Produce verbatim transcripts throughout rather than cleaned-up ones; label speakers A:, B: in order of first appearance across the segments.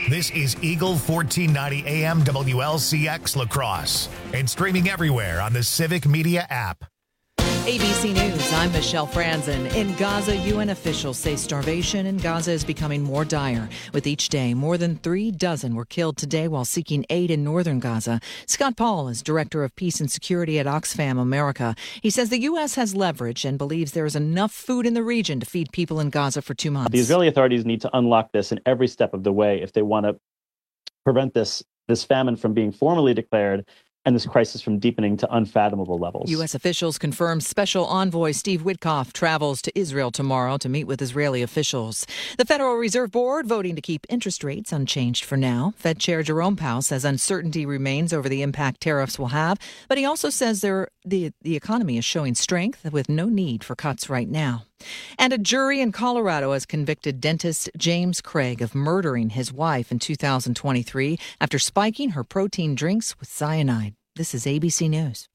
A: This is Eagle fourteen ninety A M W L C X La Crosse and streaming everywhere on the Civic Media app.
B: A B C News, I'm Michelle Franzen. In Gaza, U N officials say starvation in Gaza is becoming more dire. With each day, more than three dozen were killed today while seeking aid in northern Gaza. Scott Paul is Director of Peace and Security at Oxfam America. He says the U S has leverage and believes there is enough food in the region to feed people in Gaza for two months.
C: The Israeli authorities need to unlock this in every step of the way if they want to prevent this, this famine from being formally declared and this crisis from deepening to unfathomable levels.
B: U S officials confirm Special Envoy Steve Witkoff travels to Israel tomorrow to meet with Israeli officials. The Federal Reserve Board voting to keep interest rates unchanged for now. Fed Chair Jerome Powell says uncertainty remains over the impact tariffs will have, but he also says there, the, the economy is showing strength with no need for cuts right now. And a jury in Colorado has convicted dentist James Craig of murdering his wife in two thousand twenty-three after spiking her protein drinks with cyanide. This is A B C News.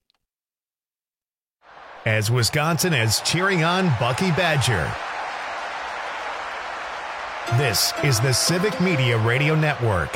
A: As Wisconsin is cheering on Bucky Badger. This is the Civic Media Radio Network.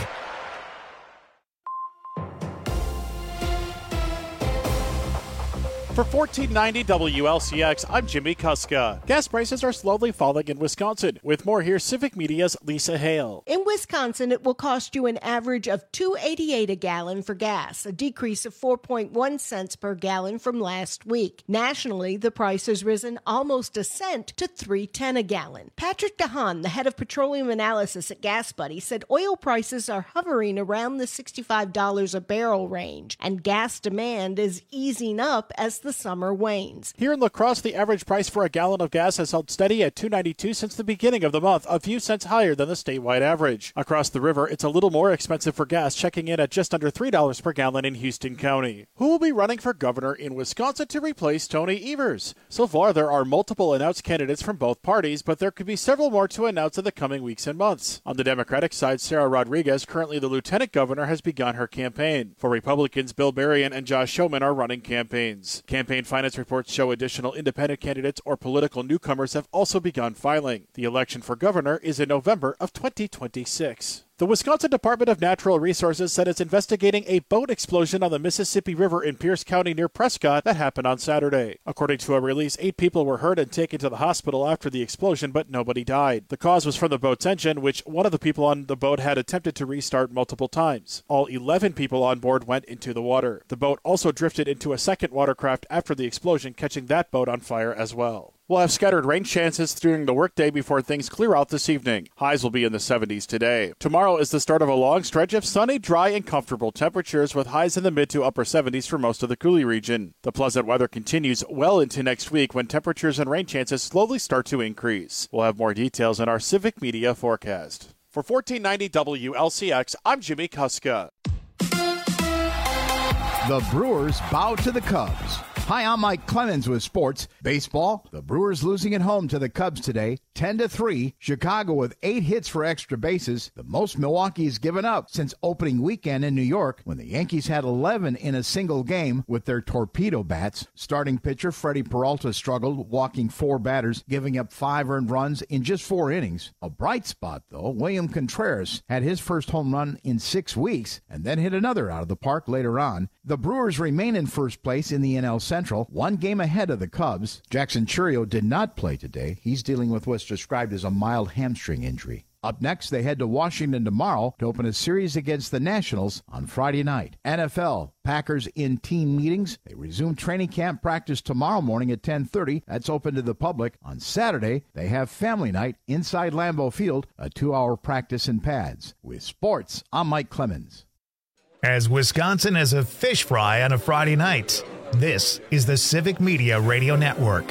D: For fourteen ninety W L C X, I'm Jimmy Kuska. Gas prices are slowly falling in Wisconsin. With more, here's Civic Media's Lisa Hale.
E: In Wisconsin, it will cost you an average of two dollars and eighty-eight cents a gallon for gas, a decrease of four point one cents per gallon from last week. Nationally, the price has risen almost a cent to three dollars and ten cents a gallon. Patrick DeHaan, the head of petroleum analysis at Gas Buddy, said oil prices are hovering around the sixty-five dollars a barrel range, and gas demand is easing up as the summer wanes.
D: Here in La Crosse, the average price for a gallon of gas has held steady at two dollars and ninety-two cents since the beginning of the month, a few cents higher than the statewide average. Across the river, it's a little more expensive for gas, checking in at just under three dollars per gallon in Houston County. Who will be running for governor in Wisconsin to replace Tony Evers? So far, there are multiple announced candidates from both parties, but there could be several more to announce in the coming weeks and months. On the Democratic side, Sarah Rodriguez, currently the lieutenant governor, has begun her campaign. For Republicans, Bill Berrien and Josh Schoeman are running campaigns. Campaign finance reports show additional independent candidates or political newcomers have also begun filing. The election for governor is in November of twenty twenty-six. The Wisconsin Department of Natural Resources said it's investigating a boat explosion on the Mississippi River in Pierce County near Prescott that happened on Saturday. According to a release, eight people were hurt and taken to the hospital after the explosion, but nobody died. The cause was from the boat's engine, which one of the people on the boat had attempted to restart multiple times. All eleven people on board went into the water. The boat also drifted into a second watercraft after the explosion, catching that boat on fire as well. We'll have scattered rain chances during the workday before things clear out this evening. Highs will be in the seventies today. Tomorrow is the start of a long stretch of sunny, dry, and comfortable temperatures with highs in the mid to upper seventies for most of the Coulee region. The pleasant weather continues well into next week when temperatures and rain chances slowly start to increase. We'll have more details in our Civic Media forecast. For fourteen ninety W L C X, I'm Jimmy Kuska.
F: The Brewers bow to the Cubs. Hi, I'm Mike Clemens with sports. Baseball, the Brewers losing at home to the Cubs today, ten to three. Chicago with eight hits for extra bases, the most Milwaukee's given up since opening weekend in New York when the Yankees had eleven in a single game with their torpedo bats. Starting pitcher Freddie Peralta struggled, walking four batters, giving up five earned runs in just four innings. A bright spot, though, William Contreras had his first home run in six weeks and then hit another out of the park later on. The Brewers remain in first place in the N L Central, one game ahead of the Cubs. Jackson Chourio did not play today. He's dealing with what's described as a mild hamstring injury. Up next, they head to Washington tomorrow to open a series against the Nationals on Friday night. N F L, Packers in team meetings. They resume training camp practice tomorrow morning at ten thirty. That's open to the public. On Saturday, they have family night inside Lambeau Field, a two-hour practice in pads. With sports, I'm Mike Clemens.
A: As Wisconsin is a fish fry on a Friday night, this is the Civic Media Radio Network.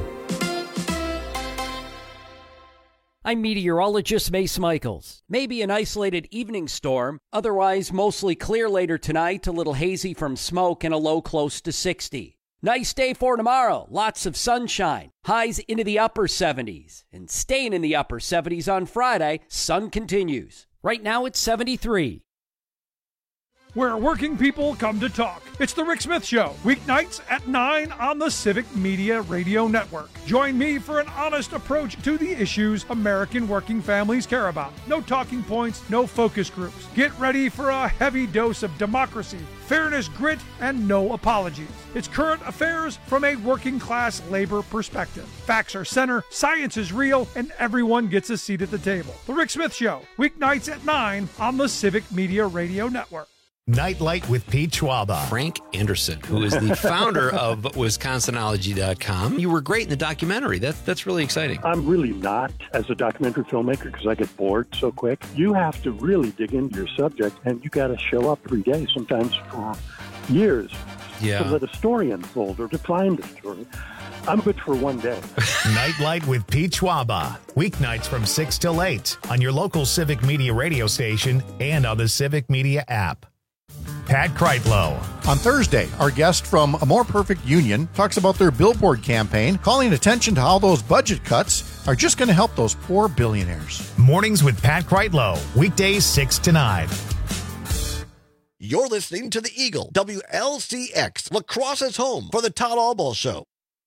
G: I'm meteorologist Mace Michaels. Maybe an isolated evening storm, otherwise mostly clear later tonight, a little hazy from smoke and a low close to sixty. Nice day for tomorrow, lots of sunshine, highs into the upper seventies, and staying in the upper seventies on Friday, sun continues. Right now it's seventy-three.
H: where working people come to talk. It's The Rick Smith Show, weeknights at nine on the Civic Media Radio Network. Join me for an honest approach to the issues American working families care about. No talking points, no focus groups. Get ready for a heavy dose of democracy, fairness, grit, and no apologies. It's current affairs from a working class labor perspective. Facts are center, science is real, and everyone gets a seat at the table. The Rick Smith Show, weeknights at nine on the Civic Media Radio Network.
A: Nightlight with Pete Schwaba.
I: Frank Anderson, who is the founder of Wisconsin ology dot com. You were great in the documentary. That, that's really exciting.
J: I'm really not as a documentary filmmaker because I get bored so quick. You have to really dig into your subject, and you got to show up every day, sometimes for years,
I: yeah.
J: to let a story unfold or to find a story. I'm good for one day.
A: Nightlight with Pete Schwaba. Weeknights from six till eight on your local Civic Media radio station and on the Civic Media app. Pat Kreitlow.
K: On Thursday, our guest from A More Perfect Union talks about their billboard campaign, calling attention to how those budget cuts are just going to help those poor billionaires.
A: Mornings with Pat Kreitlow, weekdays six to nine.
L: You're listening to the Eagle, W L C X, Lacrosse's home for the Todd Albaugh Show.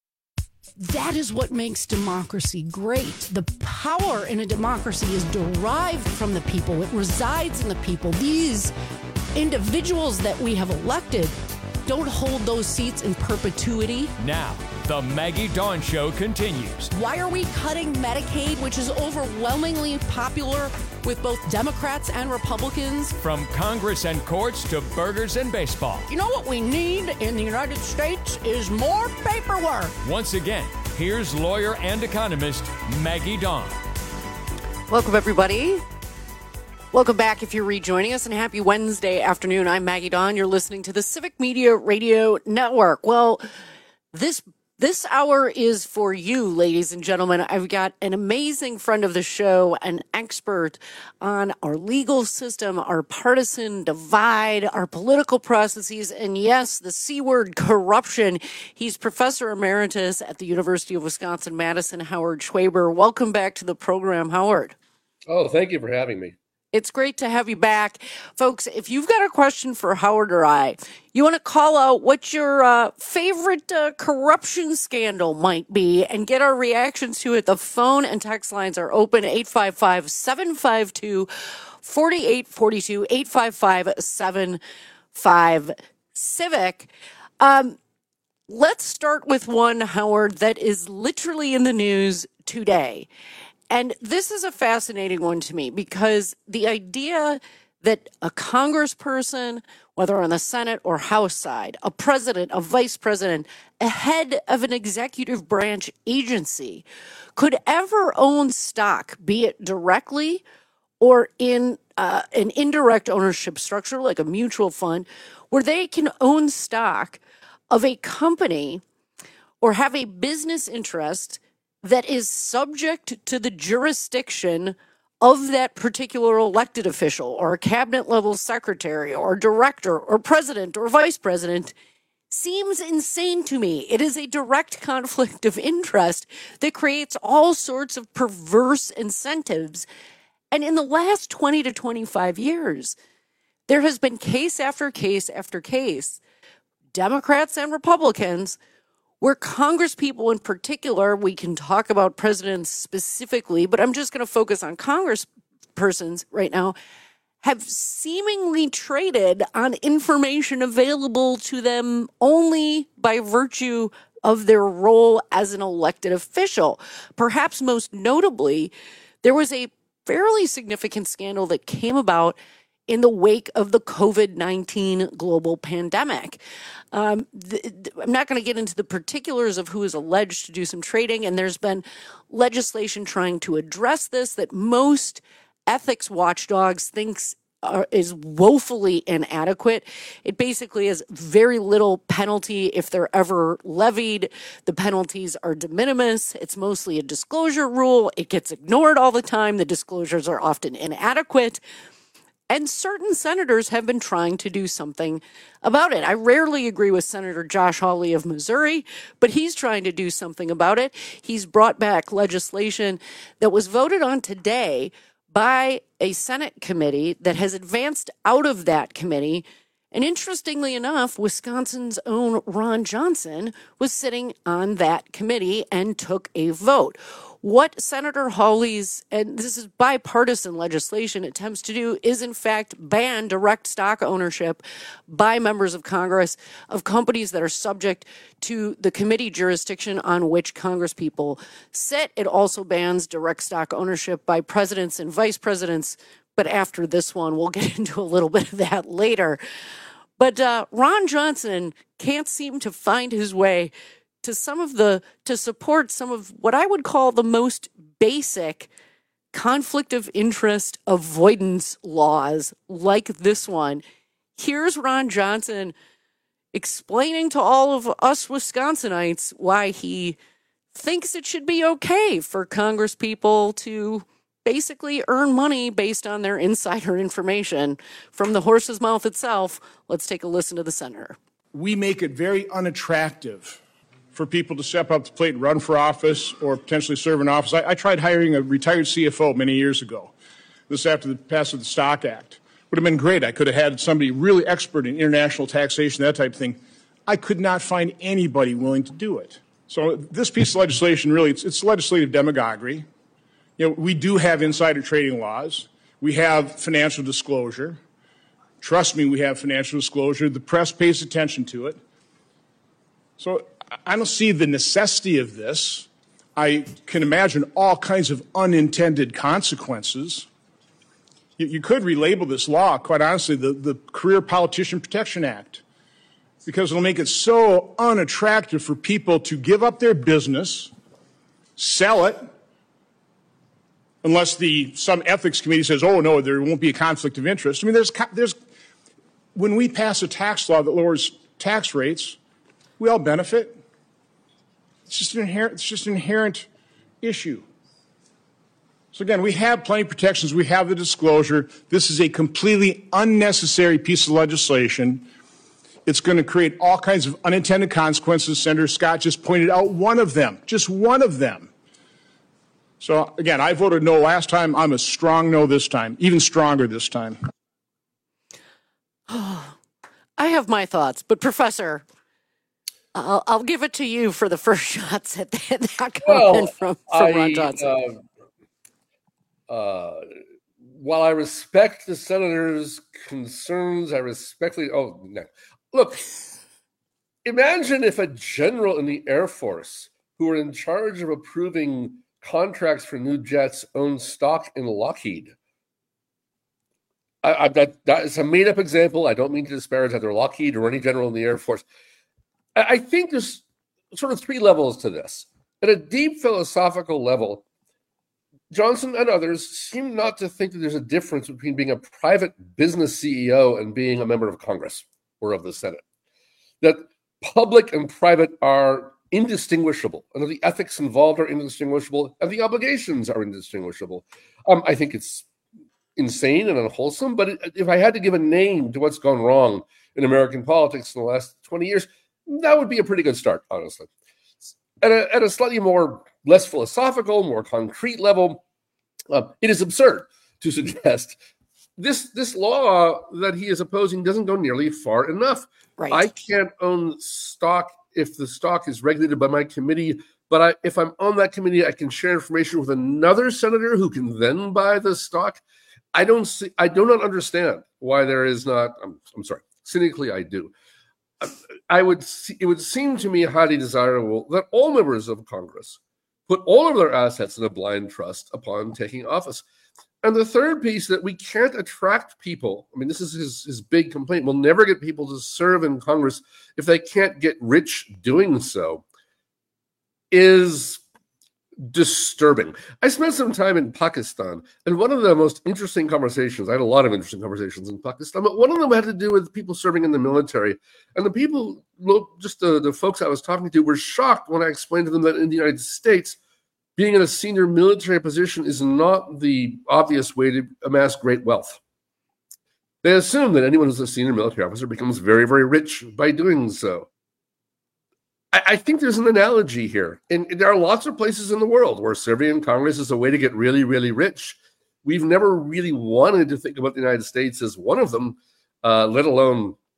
M: That is what makes democracy great. The power in a democracy is derived from the people. It resides in the people. These individuals that we have elected don't hold those seats in perpetuity.
N: Now, the Maggie Dawn Show continues.
M: Why are we cutting Medicaid, which is overwhelmingly popular with both Democrats and Republicans?
N: From Congress and courts to burgers and baseball.
M: You know what we need in the United States is more paperwork.
N: Once again, here's lawyer and economist Maggie Dawn.
M: Welcome, everybody. Welcome back if you're rejoining us, and happy Wednesday afternoon. I'm Maggie Dawn. You're listening to the Civic Media Radio Network. Well, this this hour is for you, ladies and gentlemen. I've got an amazing friend of the show, an expert on our legal system, our partisan divide, our political processes, and yes, the C word, corruption. He's Professor Emeritus at the University of Wisconsin-Madison, Howard Schwaber. Welcome back to the program, Howard.
O: Oh, thank you for having me.
M: It's great to have you back. Folks, if you've got a question for Howard or I, you want to call out what your uh, favorite uh, corruption scandal might be and get our reactions to it, the phone and text lines are open, eight five five, seven five two, four eight four two, eight five five, seven five, CIVIC. Um, let's start with one, Howard, that is literally in the news today. And this is a fascinating one to me because the idea that a congressperson, whether on the Senate or House side, a president, a vice president, a head of an executive branch agency could ever own stock, be it directly or in uh, an indirect ownership structure like a mutual fund, where they can own stock of a company or have a business interest that is subject to the jurisdiction of that particular elected official or a cabinet level secretary or director or president or vice president, seems insane to me. It is a direct conflict of interest that creates all sorts of perverse incentives. And in the last twenty to twenty-five years, there has been case after case after case, Democrats and Republicans, where congresspeople in particular, we can talk about presidents specifically, but I'm just going to focus on congresspersons right now, have seemingly traded on information available to them only by virtue of their role as an elected official. Perhaps most notably, there was a fairly significant scandal that came about in the wake of the COVID nineteen global pandemic. Um, th- th- I'm not going to get into the particulars of who is alleged to do some trading, and there's been legislation trying to address this that most ethics watchdogs thinks are, is woefully inadequate. It basically has very little penalty if they're ever levied. The penalties are de minimis. It's mostly a disclosure rule. It gets ignored all the time. The disclosures are often inadequate. And certain senators have been trying to do something about it. I rarely agree with Senator Josh Hawley of Missouri, but he's trying to do something about it. He's brought back legislation that was voted on today by a Senate committee that has advanced out of that committee And interestingly enough, Wisconsin's own Ron Johnson was sitting on that committee and took a vote. What Senator Hawley's, and this is bipartisan legislation, attempts to do is, in fact, ban direct stock ownership by members of Congress of companies that are subject to the committee jurisdiction on which Congresspeople sit. It also bans direct stock ownership by presidents and vice presidents. But after this one, we'll get into a little bit of that later. But uh, Ron Johnson can't seem to find his way to some of the, to support some of what I would call the most basic conflict of interest avoidance laws like this one. Here's Ron Johnson explaining to all of us Wisconsinites why he thinks it should be okay for Congresspeople to basically earn money based on their insider information from the horse's mouth itself. Let's take a listen to the senator.
P: We make it very unattractive for people to step up to the plate and run for office or potentially serve in office. I, I tried hiring a retired C F O many years ago. This after the passage of the Stock Act. Would have been great. I could have had somebody really expert in international taxation, that type of thing. I could not find anybody willing to do it. So this piece of legislation, really, it's, it's legislative demagoguery. You know, we do have insider trading laws. We have financial disclosure. Trust me, we have financial disclosure. The press pays attention to it. So I don't see the necessity of this. I can imagine all kinds of unintended consequences. You, you could relabel this law, quite honestly, the, the Career Politician Protection Act, because it'll make it so unattractive for people to give up their business, sell it, unless the some ethics committee says, oh, no, there won't be a conflict of interest. I mean, there's, there's when we pass a tax law that lowers tax rates, we all benefit. It's just an inherent, it's just an inherent issue. So again, we have plenty of protections. We have the disclosure. This is a completely unnecessary piece of legislation. It's going to create all kinds of unintended consequences. Senator Scott just pointed out one of them, just one of them. So again, I voted no last time. I'm a strong no this time, even stronger this time.
M: I have my thoughts, but Professor, I'll, I'll give it to you for the first shots at that, that comment
O: well,
M: from, from
O: I,
M: Ron Johnson.
O: Uh, uh, while I respect the senator's concerns, I respect the, oh, no. Look, imagine if a general in the Air Force who were in charge of approving contracts for new jets owned stock in Lockheed. I, I, that, that is a made-up example. I don't mean to disparage either Lockheed or any general in the Air Force. I, I think there's sort of three levels to this. At a deep philosophical level, Johnson and others seem not to think that there's a difference between being a private business C E O and being a member of Congress or of the Senate. That public and private are indistinguishable, and the ethics involved are indistinguishable, and the obligations are indistinguishable. Um, I think it's insane and unwholesome, but it, if I had to give a name to what's gone wrong in American politics in the last twenty years, that would be a pretty good start, honestly. At a, at a slightly more, less philosophical, more concrete level, uh, it is absurd to suggest this this law that he is opposing doesn't go nearly far enough.
M: Right.
O: I can't own stock if the stock is regulated by my committee, but I, if I'm on that committee, I can share information with another senator who can then buy the stock. I don't see. I do not understand why there is not. I'm, I'm sorry. Cynically, I do. I would. See, it would seem to me highly desirable that all members of Congress put all of their assets in a blind trust upon taking office. And the third piece, that we can't attract people. I mean, this is his, his big complaint. We'll never get people to serve in Congress if they can't get rich doing so, is disturbing. I spent some time in Pakistan, and one of the most interesting conversations, I had a lot of interesting conversations in Pakistan, but one of them had to do with people serving in the military. And the people, just the, the folks I was talking to, were shocked when I explained to them that in the United States, being in a senior military position is not the obvious way to amass great wealth. They assume that anyone who's a senior military officer becomes very, very rich by doing so. I, I think there's an analogy here. And there are lots of places in the world where serving in Congress is a way to get really, really rich. We've never really wanted to think about the United States as one of them, uh, let alone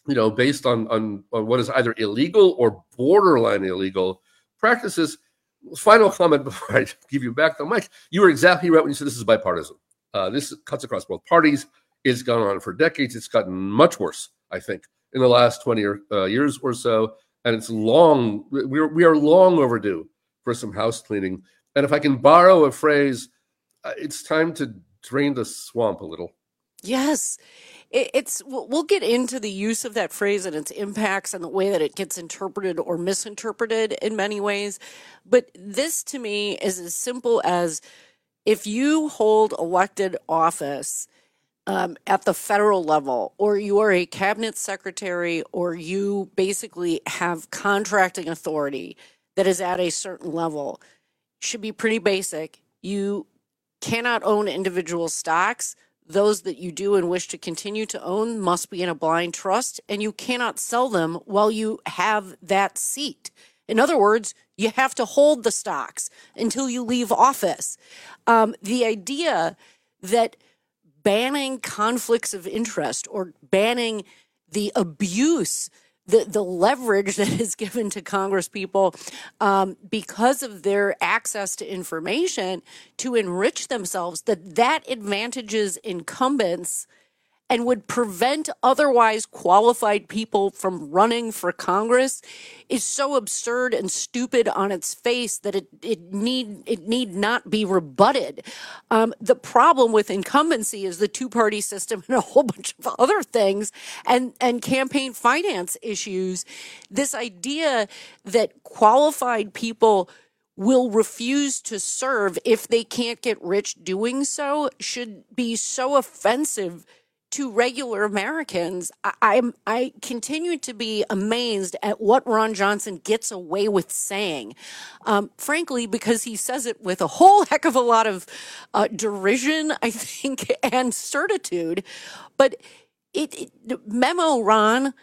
O: you know, based on, on, on what is either illegal or borderline illegal practices. Final comment before I give you back the mic. You were exactly right when you said this is bipartisan. Uh, this cuts across both parties. It's gone on for decades. It's gotten much worse, I think, in the last twenty or, uh, years or so. And it's long, we're, we are long overdue for some house cleaning. And if I can borrow a phrase, uh, it's time to drain the swamp a little.
M: Yes. It's we'll get into the use of that phrase and its impacts and the way that it gets interpreted or misinterpreted in many ways. But this to me is as simple as if you hold elected office um, at the federal level, or you are a cabinet secretary, or you basically have contracting authority that is at a certain level, should be pretty basic. You cannot own individual stocks. Those that you do and wish to continue to own must be in a blind trust, and you cannot sell them while you have that seat. In other words, you have to hold the stocks until you leave office. Um, the idea that banning conflicts of interest or banning the abuse, the, the leverage that is given to Congress people um, because of their access to information to enrich themselves, that that advantages incumbents and would prevent otherwise qualified people from running for Congress is so absurd and stupid on its face that it, it need it need not be rebutted. Um, the problem with incumbency is the two-party system and a whole bunch of other things, and, and campaign finance issues. This idea that qualified people will refuse to serve if they can't get rich doing so should be so offensive to regular Americans. I, I'm, I continue to be amazed at what Ron Johnson gets away with saying, um, frankly, because he says it with a whole heck of a lot of uh, derision, I think, and certitude. But it, it memo, Ron,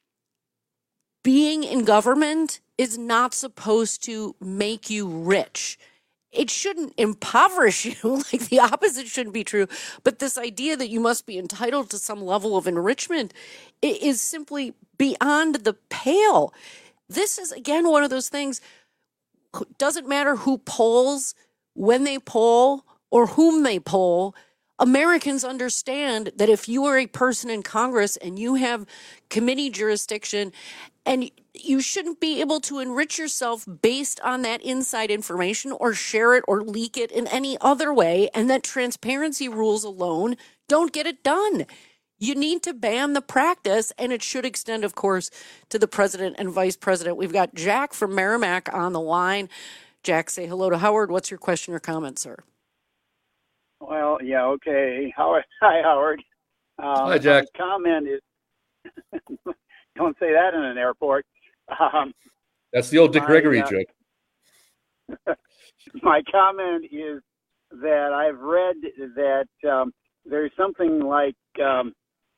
M: being in government is not supposed to make you rich. It shouldn't impoverish you, like the opposite shouldn't be true. But this idea that you must be entitled to some level of enrichment is simply beyond the pale. This is, again, one of those things. Doesn't matter who polls, when they poll, or whom they poll. Americans understand that if you are a person in Congress and you have committee jurisdiction, and you shouldn't be able to enrich yourself based on that inside information or share it or leak it in any other way, and that transparency rules alone don't get it done. You need to ban the practice, and it should extend, of course, to the president and vice president. We've got Jack from Merrimack on the line. Jack, say hello to Howard. What's your question or comment, sir?
Q: Well, yeah, okay. Howard, hi, Howard. Um,
O: hi, Jack.
Q: My comment is, don't say that in an airport. Um,
O: That's the old Dick
Q: my,
O: Gregory
Q: uh,
O: joke.
Q: My comment is that I've read that um, there's something like um,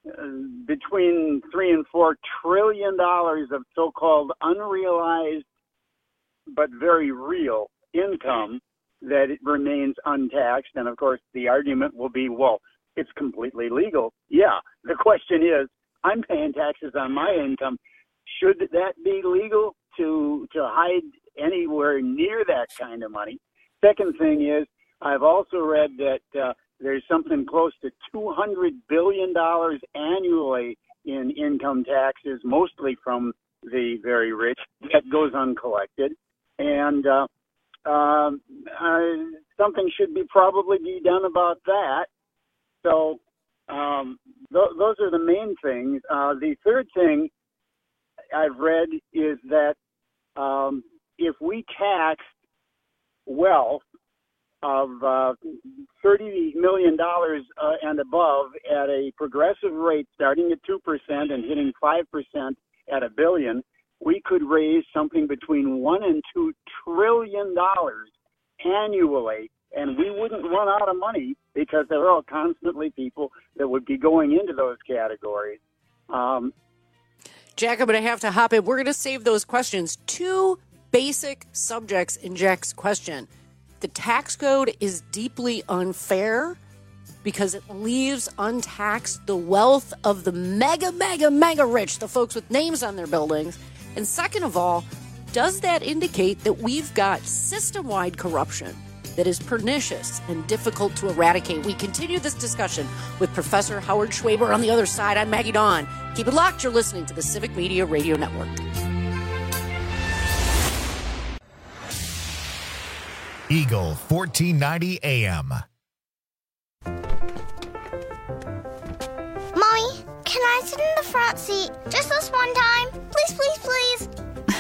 Q: between three and four trillion dollars of so-called unrealized but very real income that it remains untaxed. And of course, the argument will be, well, it's completely legal. Yeah. The question is, I'm paying taxes on my income. Should that be legal to to hide anywhere near that kind of money? Second thing is, I've also read that uh, there's something close to two hundred billion dollars annually in income taxes, mostly from the very rich, that goes uncollected. And uh, um, uh, something should be probably be done about that. So um, th- those are the main things. Uh, the third thing I've read is that um, if we tax wealth of uh, thirty million dollars uh, and above at a progressive rate starting at two percent and hitting five percent at a billion, we could raise something between one and two trillion dollars annually, and we wouldn't run out of money because there are constantly people that would be going into those categories. Um,
M: Jack, I'm going to have to hop in. We're going to save those questions. Two basic subjects in Jack's question. The tax code is deeply unfair, because it leaves untaxed the wealth of the mega, mega, mega rich, the folks with names on their buildings? And second of all, does that indicate that we've got system-wide corruption that is pernicious and difficult to eradicate? We continue this discussion with Professor Howard Schwaber on the other side. I'm Maggie Dawn. Keep it locked. You're listening to the Civic Media Radio Network.
A: Eagle fourteen ninety A M.
R: Mommy, can I sit in the front seat just this one time? Please, please, please.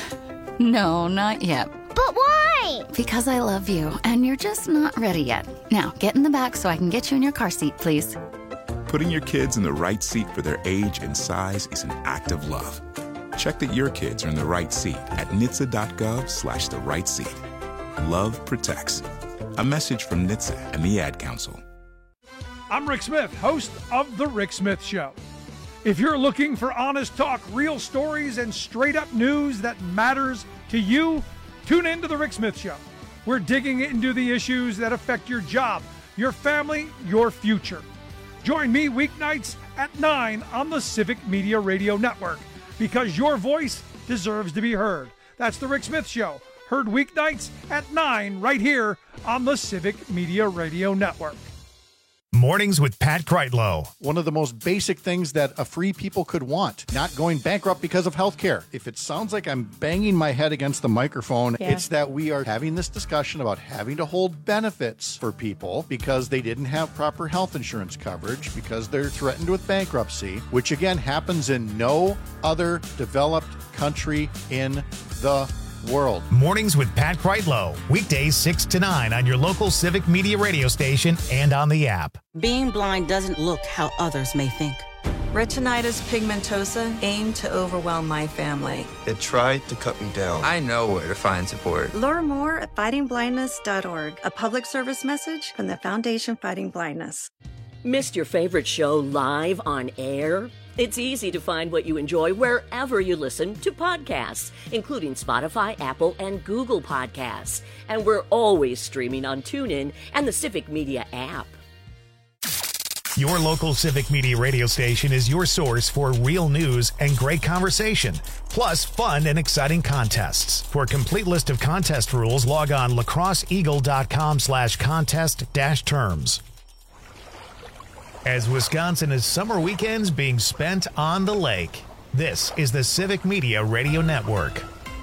S: No, not yet.
R: But why?
S: Because I love you, and you're just not ready yet. Now, get in the back so I can get you in your car seat, please.
T: Putting your kids in the right seat for their age and size is an act of love. Check that your kids are in the right seat at N H T S A dot gov slash the right seat. Love protects. A message from N H T S A and the Ad Council.
H: I'm Rick Smith, host of The Rick Smith Show. If you're looking for honest talk, real stories, and straight-up news that matters to you, tune in to The Rick Smith Show. We're digging into the issues that affect your job, your family, your future. Join me weeknights at nine on the Civic Media Radio Network, because your voice deserves to be heard. That's The Rick Smith Show, heard weeknights at nine right here on the Civic Media Radio Network.
A: Mornings with Pat Kreitlow.
K: One of the most basic things that a free people could want, not going bankrupt because of health care. If it sounds like I'm banging my head against the microphone,
U: Yeah.
K: it's that we are having this discussion about having to hold benefits for people because they didn't have proper health insurance coverage, because they're threatened with bankruptcy, which again happens in no other developed country in the world.
A: Mornings with Pat Kreitlow. Weekdays six to nine on your local Civic Media radio station and on the app.
V: Being blind doesn't look how others may think. Retinitis pigmentosa aimed to overwhelm my family.
W: It tried to cut me down. I know where to find support.
V: Learn more at fighting blindness dot org, a public service message from the Foundation Fighting Blindness.
X: Missed your favorite show live on air? It's easy to find what you enjoy wherever you listen to podcasts, including Spotify, Apple, and Google Podcasts. And we're always streaming on TuneIn and the Civic Media app.
A: Your local Civic Media radio station is your source for real news and great conversation, plus fun and exciting contests. For a complete list of contest rules, log on lacrosseeagle.com slash contest dash terms. As Wisconsin is summer weekends being spent on the lake, this is the Civic Media Radio Network.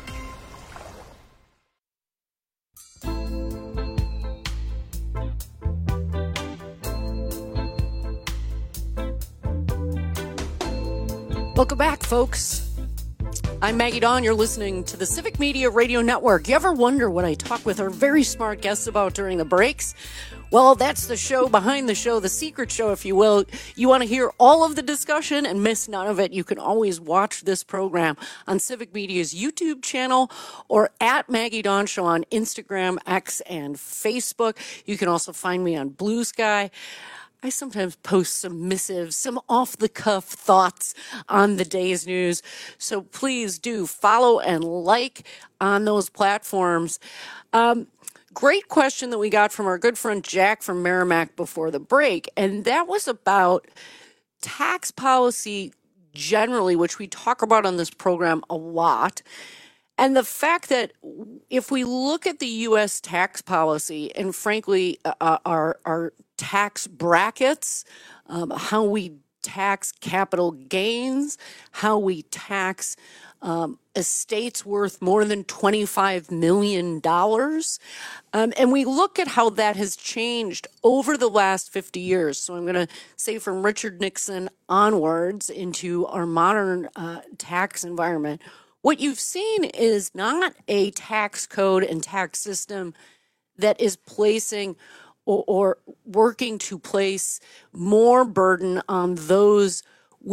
M: Welcome back, folks. I'm Maggie Dawn. You're listening to the Civic Media Radio Network. You ever wonder what I talk with our very smart guests about during the breaks? Well, that's the show behind the show, the secret show, if you will. You want to hear all of the discussion and miss none of it, you can always watch this program on Civic Media's YouTube channel or at Maggie Dawn Show on Instagram, X, and Facebook. You can also find me on Blue Sky. I sometimes post some missives, some off-the-cuff thoughts on the day's news. So please do follow and like on those platforms. Um, great question that we got from our good friend Jack from Merrimack before the break, and that was about tax policy generally, which we talk about on this program a lot. And the fact that if we look at the U S tax policy and frankly, uh, our, our tax brackets, um, how we tax capital gains, how we tax um, estates worth more than twenty-five million dollars. Um, and we look at how that has changed over the last fifty years. So I'm going to say from Richard Nixon onwards into our modern uh, tax environment. What you've seen is not a tax code and tax system that is placing or, or working to place more burden on those with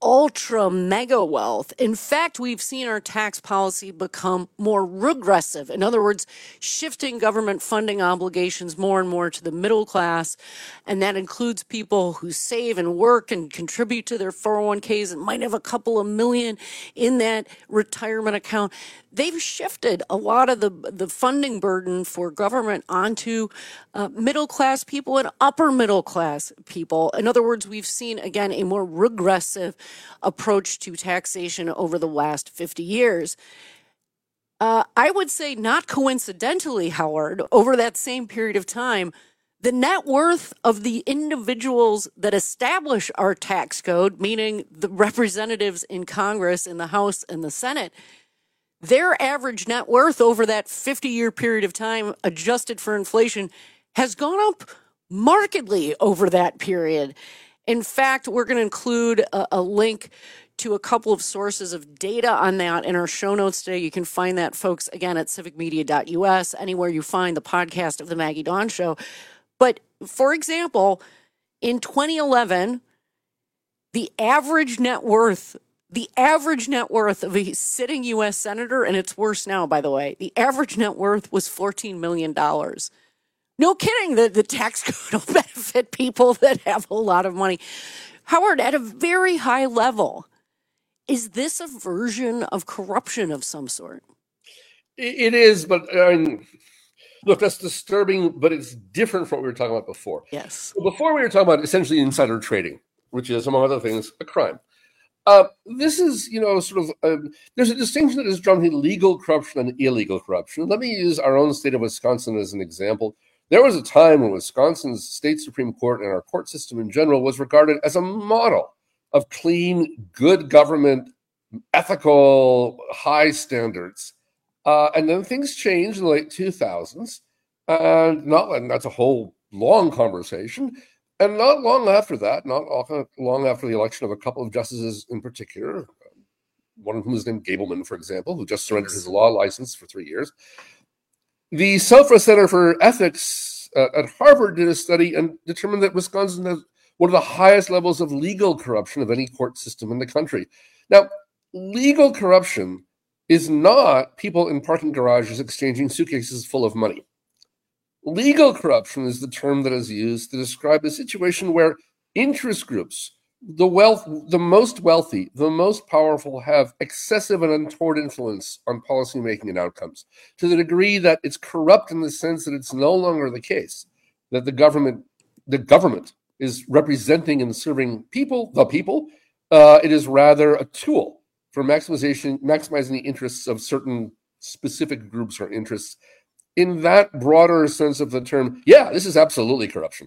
M: ultra mega wealth. In fact, we've seen our tax policy become more regressive. In other words, shifting government funding obligations more and more to the middle class. And that includes people who save and work and contribute to their four oh one k's and might have a couple of million in that retirement account. They've shifted a lot of the, the funding burden for government onto uh, middle class people and upper middle class people. In other words, we've seen, again, a more regressive approach to taxation over the last fifty years. Uh, I would say, not coincidentally, Howard, over that same period of time, the net worth of the individuals that establish our tax code, meaning the representatives in Congress, in the House and the Senate, their average net worth over that fifty-year period of time, adjusted for inflation, has gone up markedly over that period. In fact, we're going to include a, a link to a couple of sources of data on that in our show notes today. You can find that, folks, again, at civic media dot U S, anywhere you find the podcast of The Maggie Dawn Show. But, for example, in twenty eleven, the average net worth The average net worth of a sitting U S senator, and it's worse now, by the way, the average net worth was fourteen million dollars. No kidding, the, the tax code will benefit people that have a lot of money. Howard, at a very high level, is this a version of corruption of some sort?
O: It is, but I mean, look, that's disturbing, but it's different from what we were talking about before.
M: Yes.
O: So before we were talking about essentially insider trading, which is, among other things, a crime. Uh, this is, you know, sort of, uh, there's a distinction that is drawn between legal corruption and illegal corruption. Let me use our own state of Wisconsin as an example. There was a time when Wisconsin's state Supreme Court and our court system in general was regarded as a model of clean, good government, ethical, high standards. Uh, and then things changed in the late two thousands. And not, and that's a whole long conversation. And not long after that, not long after the election of a couple of justices in particular, one of whom is named Gableman, for example, who just surrendered his law license for three years, the Selfra Center for Ethics uh, at Harvard did a study and determined that Wisconsin has one of the highest levels of legal corruption of any court system in the country. Now, legal corruption is not people in parking garages exchanging suitcases full of money. Legal corruption is the term that is used to describe a situation where interest groups, the wealth, the most wealthy, the most powerful, have excessive and untoward influence on policymaking and outcomes, to the degree that it's corrupt in the sense that it's no longer the case that the government, the government is representing and serving people, the people. Uh, it is rather a tool for maximization, maximizing the interests of certain specific groups or interests. In that broader sense of the term, yeah, this is absolutely corruption.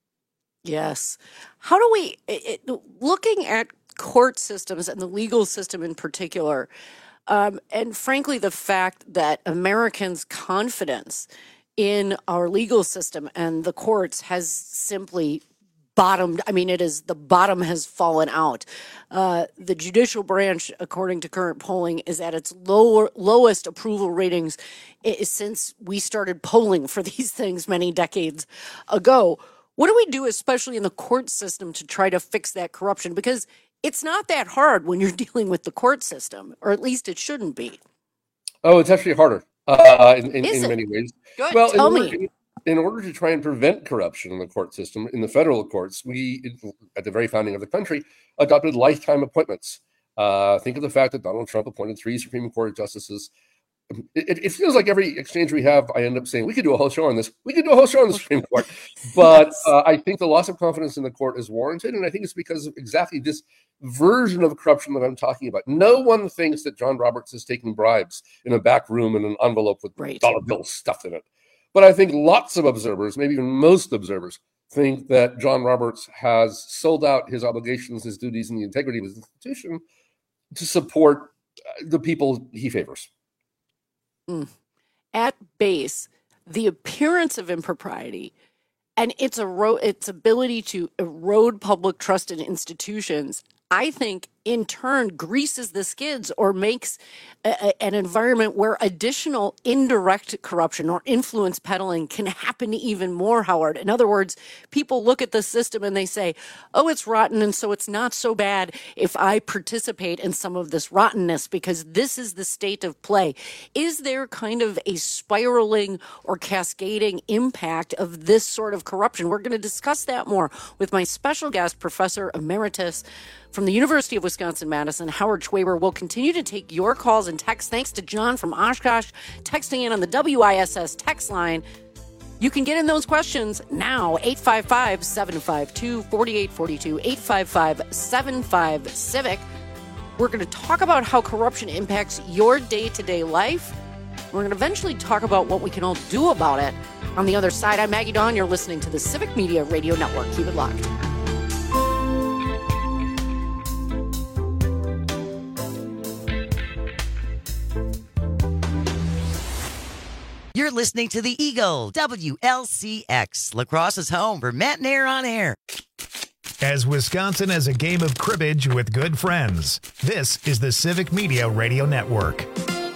M: Yes. How do we, it, looking at court systems and the legal system in particular, um, and frankly, the fact that Americans' confidence in our legal system and the courts has simply bottomed. I mean, it is the bottom has fallen out. Uh, the judicial branch, according to current polling, is at its lower, lowest approval ratings since we started polling for these things many decades ago. What do we do, especially in the court system, to try to fix that corruption? Because it's not that hard when you're dealing with the court system, or at least it shouldn't be.
O: Oh, it's actually harder uh, in, in, in many ways.
M: Good.
O: Well,
M: Tell
O: in
M: me.
O: order, in order to try and prevent corruption in the court system, in the federal courts, we, at the very founding of the country, adopted lifetime appointments. Uh, think of the fact that Donald Trump appointed three Supreme Court justices. It, it feels like every exchange we have, I end up saying, we could do a whole show on this. We could do a whole show on the Supreme Court. But uh, I think the loss of confidence in the court is warranted. And I think it's because of exactly this version of corruption that I'm talking about. No one thinks that John Roberts is taking bribes in a back room in an envelope with right. dollar bills stuffed in it. But I think lots of observers, maybe even most observers, think that John Roberts has sold out his obligations, his duties, and the integrity of his institution to support the people he favors.
M: Mm. At base, the appearance of impropriety and its, ero- its ability to erode public trust in institutions, I think in turn greases the skids or makes a, a, an environment where additional indirect corruption or influence peddling can happen even more, Howard. In other words, people look at the system and they say, oh, it's rotten, and so it's not so bad if I participate in some of this rottenness because this is the state of play. Is there kind of a spiraling or cascading impact of this sort of corruption? We're going to discuss that more with my special guest, Professor Emeritus from the University of Wisconsin-Madison, Howard Schwaber. Will continue to take your calls and texts. Thanks to John from Oshkosh texting in on the W I S S text line. You can get in those questions now, eight five five, seven five two, four eight four two, eight five five, seven five, CIVIC. We're going to talk about how corruption impacts your day-to-day life. We're going to eventually talk about what we can all do about it. On the other side, I'm Maggie Dawn. You're listening to the Civic Media Radio Network. Keep it locked.
B: You're listening to the Eagle, W L C X, La Crosse's home for Matt and Air on Air.
A: As Wisconsin as a game of cribbage with good friends, this is the Civic Media Radio Network.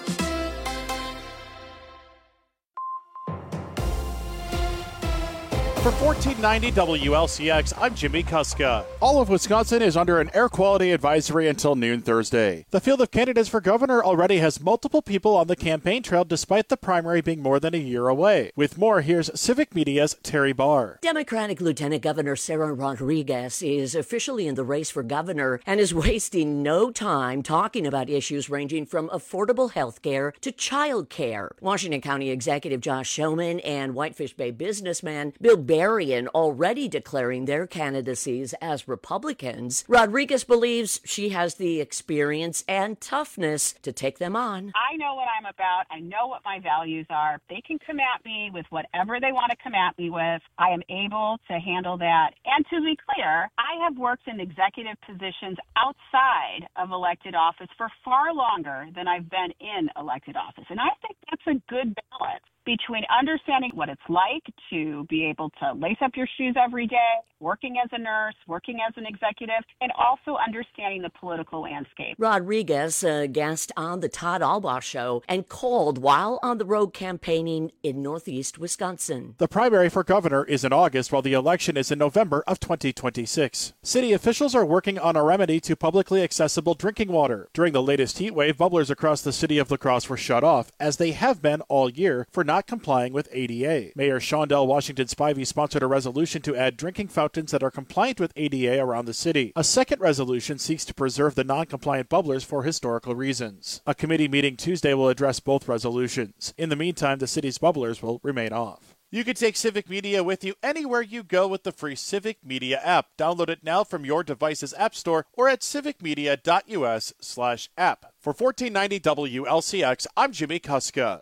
D: For fourteen ninety W L C X, I'm Jimmy Kuska. All of Wisconsin is under an air quality advisory until noon Thursday. The field of candidates for governor already has multiple people on the campaign trail despite the primary being more than a year away. With more, here's Civic Media's Terry Barr.
X: Democratic Lieutenant Governor Sarah Rodriguez is officially in the race for governor and is wasting no time talking about issues ranging from affordable health care to child care. Washington County Executive Josh Showman and Whitefish Bay businessman Bill Berrien already declaring their candidacies as Republicans. Rodriguez believes she has the experience and toughness to take them on.
C: I know what I'm about. I know what my values are. They can come at me with whatever they want to come at me with. I am able to handle that. And to be clear, I have worked in executive positions outside of elected office for far longer than I've been in elected office. And I think that's a good balance between understanding what it's like to be able to lace up your shoes every day, working as a nurse, working as an executive, and also understanding the political landscape.
X: Rodriguez, a guest on the Todd Albaugh Show, and called while on the road campaigning in northeast Wisconsin.
D: The primary for governor is in August, while the election is in November of twenty twenty-six. City officials are working on a remedy to publicly accessible drinking water. During the latest heat wave, bubblers across the city of La Crosse were shut off, as they have been all year, for not complying with A D A. Mayor Shondell Washington Spivey sponsored a resolution to add drinking fountains that are compliant with A D A around the city. A second resolution seeks to preserve the non-compliant bubblers for historical reasons. A committee meeting Tuesday will address both resolutions. In the meantime, the city's bubblers will remain off. You can take Civic Media with you anywhere you go with the free Civic Media app. Download it now from your device's app store or at civicmedia.us slash app. For fourteen ninety W L C X, I'm Jimmy Kuska.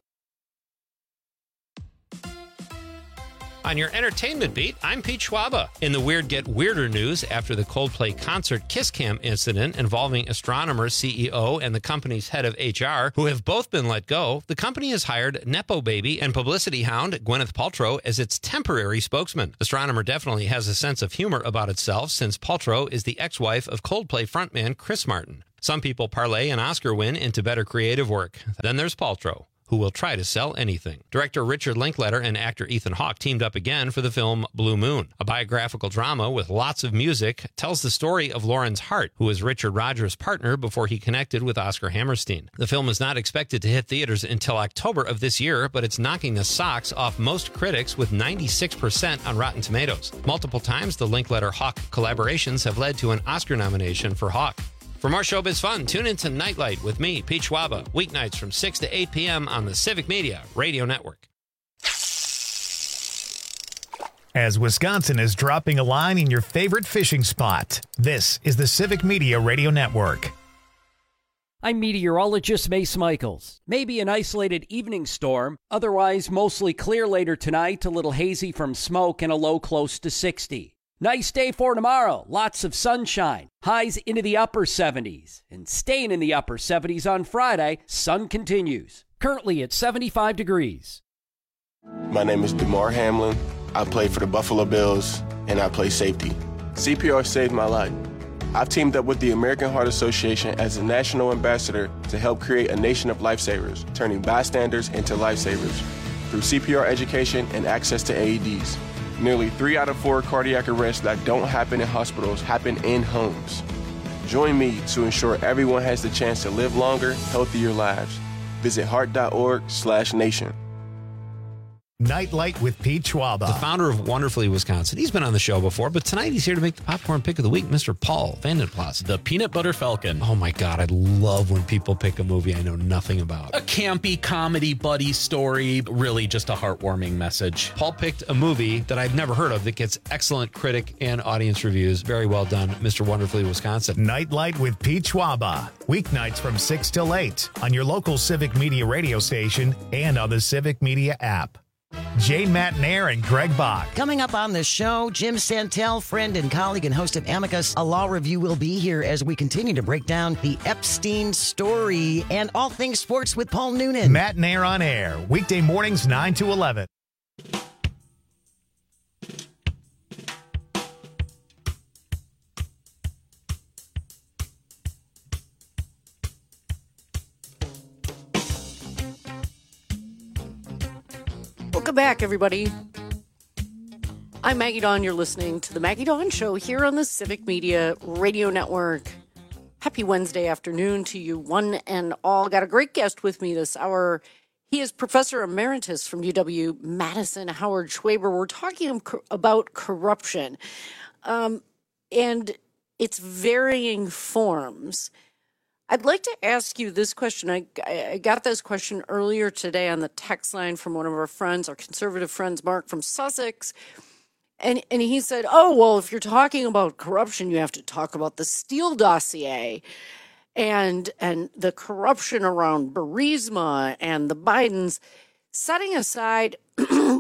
I: On your entertainment beat, I'm Pete Schwaba. In the Weird Get Weirder news, after the Coldplay concert Kiss Cam incident involving Astronomer C E O and the company's head of H R, who have both been let go, the company has hired Nepo baby and publicity hound Gwyneth Paltrow as its temporary spokesman. Astronomer definitely has a sense of humor about itself, since Paltrow is the ex-wife of Coldplay frontman Chris Martin. Some people parlay an Oscar win into better creative work. Then there's Paltrow, who will try to sell anything. Director Richard Linklater and actor Ethan Hawke teamed up again for the film Blue Moon. A biographical drama with lots of music tells the story of Lawrence Hart, who was Richard Rodgers' partner before he connected with Oscar Hammerstein. The film is not expected to hit theaters until October of this year, but it's knocking the socks off most critics with ninety-six percent on Rotten Tomatoes. Multiple times, the Linklater-Hawke collaborations have led to an Oscar nomination for Hawke. For more showbiz fun, tune into Nightlight with me, Pete Schwaba, weeknights from six to eight p.m. on the Civic Media Radio Network.
A: As Wisconsin is dropping a line in your favorite fishing spot, this is the Civic Media Radio Network.
G: I'm meteorologist Mace Michaels. Maybe an isolated evening storm, otherwise mostly clear later tonight, a little hazy from smoke and a low close to sixty. Nice day for tomorrow. Lots of sunshine. Highs into the upper seventies. And staying in the upper seventies on Friday, sun continues. Currently at seventy-five degrees.
E: My name is DeMar Hamlin. I play for the Buffalo Bills, and I play safety. C P R saved my life. I've teamed up with the American Heart Association as a national ambassador to help create a nation of lifesavers, turning bystanders into lifesavers through C P R education and access to A E Ds. Nearly three out of four cardiac arrests that don't happen in hospitals happen in homes. Join me to ensure everyone has the chance to live longer, healthier lives. Visit heart.org slash nation.
A: Nightlight with Pete Schwaba.
I: The founder of Wonderfully Wisconsin. He's been on the show before, but tonight he's here to make the popcorn pick of the week, Mister Paul Vandenplas.
N: The Peanut Butter Falcon.
I: Oh my God, I love when people pick a movie I know nothing about.
N: A campy comedy buddy story, really just a heartwarming message.
I: Paul picked a movie that I've never heard of that gets excellent critic and audience reviews. Very well done, Mister Wonderfully Wisconsin.
A: Nightlight with Pete Schwaba. Weeknights from six till eight on your local Civic Media radio station and on the Civic Media app. Jane Matnair and Greg Bach.
B: Coming up on the show, Jim Santel, friend and colleague and host of Amicus, a law review, will be here as we continue to break down the Epstein story and all things sports with Paul Noonan.
A: Matnair on air, weekday mornings nine to eleven.
M: Welcome back, everybody. I'm Maggie Dawn. You're listening to the Maggie Dawn Show here on the Civic Media Radio Network. Happy Wednesday afternoon to you, one and all. Got a great guest with me this hour. He is Professor Emeritus from U W Madison, Howard Schwaber. We're talking about corruption um, and its varying forms. I'd like to ask you this question. I, I got this question earlier today on the text line from one of our friends, our conservative friends, Mark from Sussex. And, and he said, oh, well, if you're talking about corruption, you have to talk about the Steele dossier and, and the corruption around Burisma and the Bidens, setting aside the,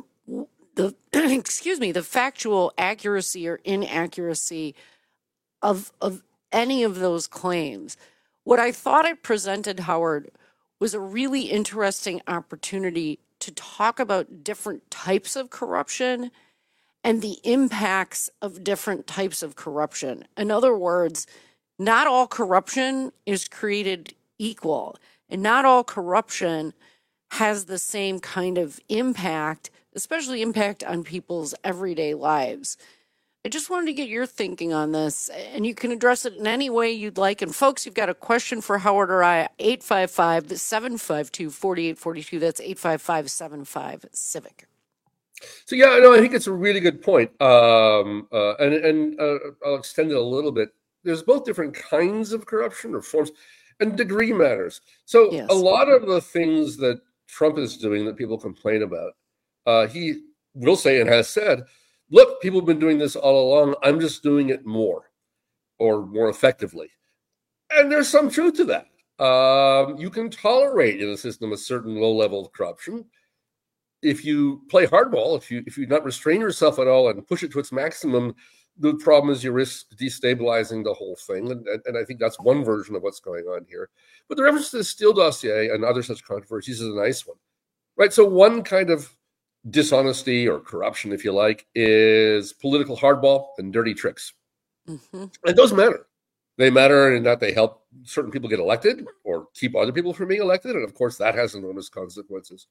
M: excuse me, the factual accuracy or inaccuracy of, of any of those claims. What I thought it presented, Howard, was a really interesting opportunity to talk about different types of corruption and the impacts of different types of corruption. In other words, not all corruption is created equal, and not all corruption has the same kind of impact, especially impact on people's everyday lives. I just wanted to get your thinking on this, and you can address it in any way you'd like. And folks, you've got a question for Howard or I, eight five five, seven five two, four eight four two. That's eight five five, seven five, CIVIC.
O: So, yeah, no, I think it's a really good point. Um, uh, and and uh, I'll extend it a little bit. There's both different kinds of corruption or forms, and degree matters. So yes. A lot of the things that Trump is doing that people complain about, uh, he will say and has said, look, people have been doing this all along. I'm just doing it more or more effectively. And there's some truth to that. Um, you can tolerate in a system a certain low level of corruption. If you play hardball, if you if you not restrain yourself at all and push it to its maximum, the problem is you risk destabilizing the whole thing. And, and, and I think that's one version of what's going on here. But the reference to the Steele dossier and other such controversies is a nice one. Right? So one kind of dishonesty or corruption, if you like, is political hardball and dirty tricks. Mm-hmm. And those matter. They matter in that they help certain people get elected or keep other people from being elected. And of course, that has enormous consequences.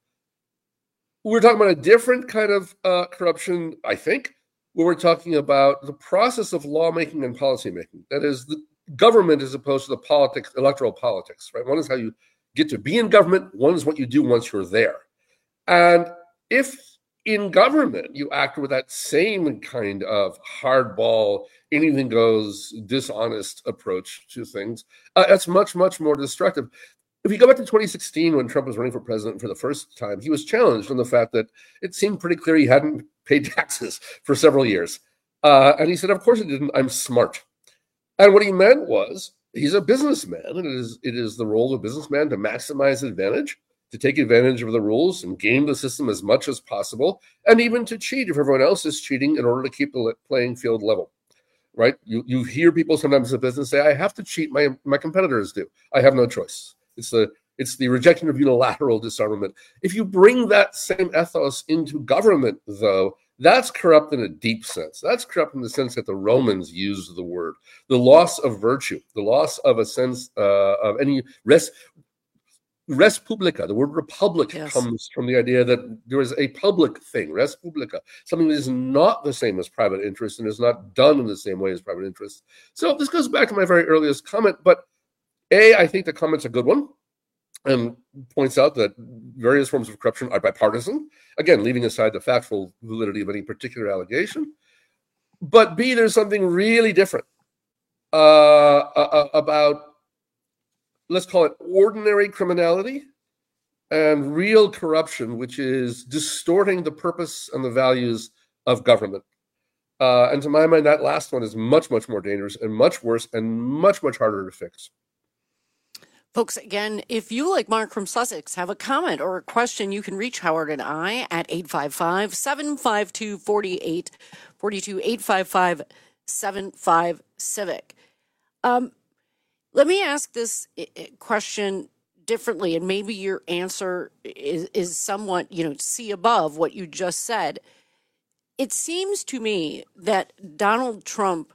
O: We're talking about a different kind of uh, corruption, I think, where we're talking about the process of lawmaking and policymaking. That is, the government as opposed to the politics, electoral politics, right? One is how you get to be in government. One is what you do once you're there. And if in government you act with that same kind of hardball, anything goes, dishonest approach to things, uh, that's much, much more destructive. If you go back to twenty sixteen, when Trump was running for president for the first time, he was challenged on the fact that it seemed pretty clear he hadn't paid taxes for several years. Uh, and he said, of course he didn't, I'm smart. And what he meant was, he's a businessman, and it is, it is the role of a businessman to maximize advantage, to take advantage of the rules and game the system as much as possible, and even to cheat if everyone else is cheating in order to keep the playing field level, right? You you hear people sometimes in business say, I have to cheat, my, my competitors do. I have no choice. It's the it's the rejection of unilateral disarmament. If you bring that same ethos into government, though, That's corrupt in a deep sense. That's corrupt in the sense that the Romans used the word. The loss of virtue, the loss of a sense uh, of any res, res publica. The word republic yes. comes from the idea that there is a public thing, res publica, something that is not the same as private interest and is not done in the same way as private interest. So this goes back to my very earliest comment, but A, I think the comment's a good one, and points out that various forms of corruption are bipartisan, again, leaving aside the factual validity of any particular allegation. But B, there's something really different uh, uh, about, let's call it ordinary criminality and real corruption, which is distorting the purpose and the values of government. Uh, and to my mind, that last one is much, much more dangerous and much worse and much, much harder to fix.
M: Folks, again, if you, like Mark from Sussex, have a comment or a question, you can reach Howard and I at eight five five, seven five two, four eight four two, eight five five, seven five, civic. Um, let me ask this question differently, and maybe your answer is, is somewhat, you know, see above what you just said. It seems to me that Donald Trump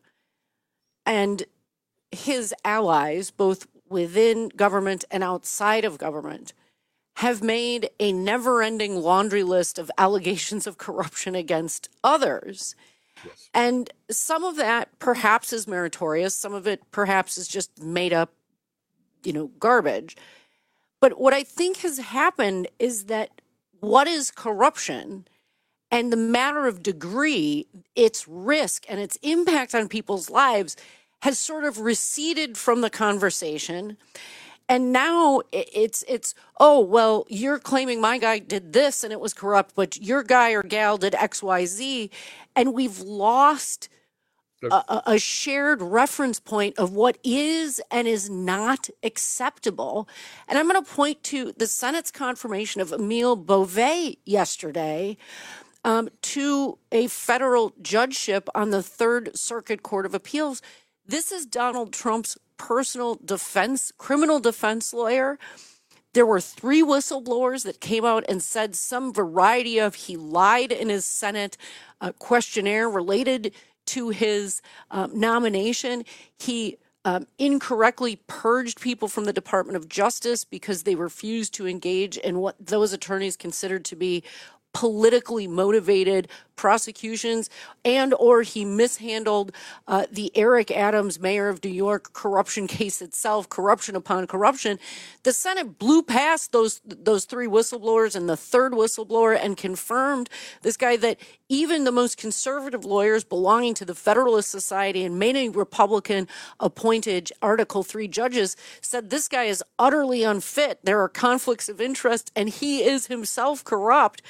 M: and his allies, both within government and outside of government, have made a never-ending laundry list of allegations of corruption against others. Yes. And some of that perhaps is meritorious. Some of it perhaps is just made up, you know, garbage. But what I think has happened is that what is corruption and the matter of degree, its risk and its impact on people's lives has sort of receded from the conversation. And now it's, it's oh, well, you're claiming my guy did this and it was corrupt, but your guy or gal did X, Y, Z. And we've lost a, a shared reference point of what is and is not acceptable. And I'm going to point to the Senate's confirmation of Emile Beauvais yesterday um, to a federal judgeship on the Third Circuit Court of Appeals. This is Donald Trump's personal defense, criminal defense lawyer. There were three whistleblowers that came out and said some variety of he lied in his Senate uh, questionnaire related to his um, nomination. He um, incorrectly purged people from the Department of Justice because they refused to engage in what those attorneys considered to be politically motivated prosecutions, and or he mishandled uh, the Eric Adams, mayor of New York, corruption case itself, corruption upon corruption. The Senate blew past those those three whistleblowers and the third whistleblower and confirmed this guy that even the most conservative lawyers belonging to the Federalist Society and many Republican appointed Article three judges said this guy is utterly unfit. There are conflicts of interest and he is himself corrupt.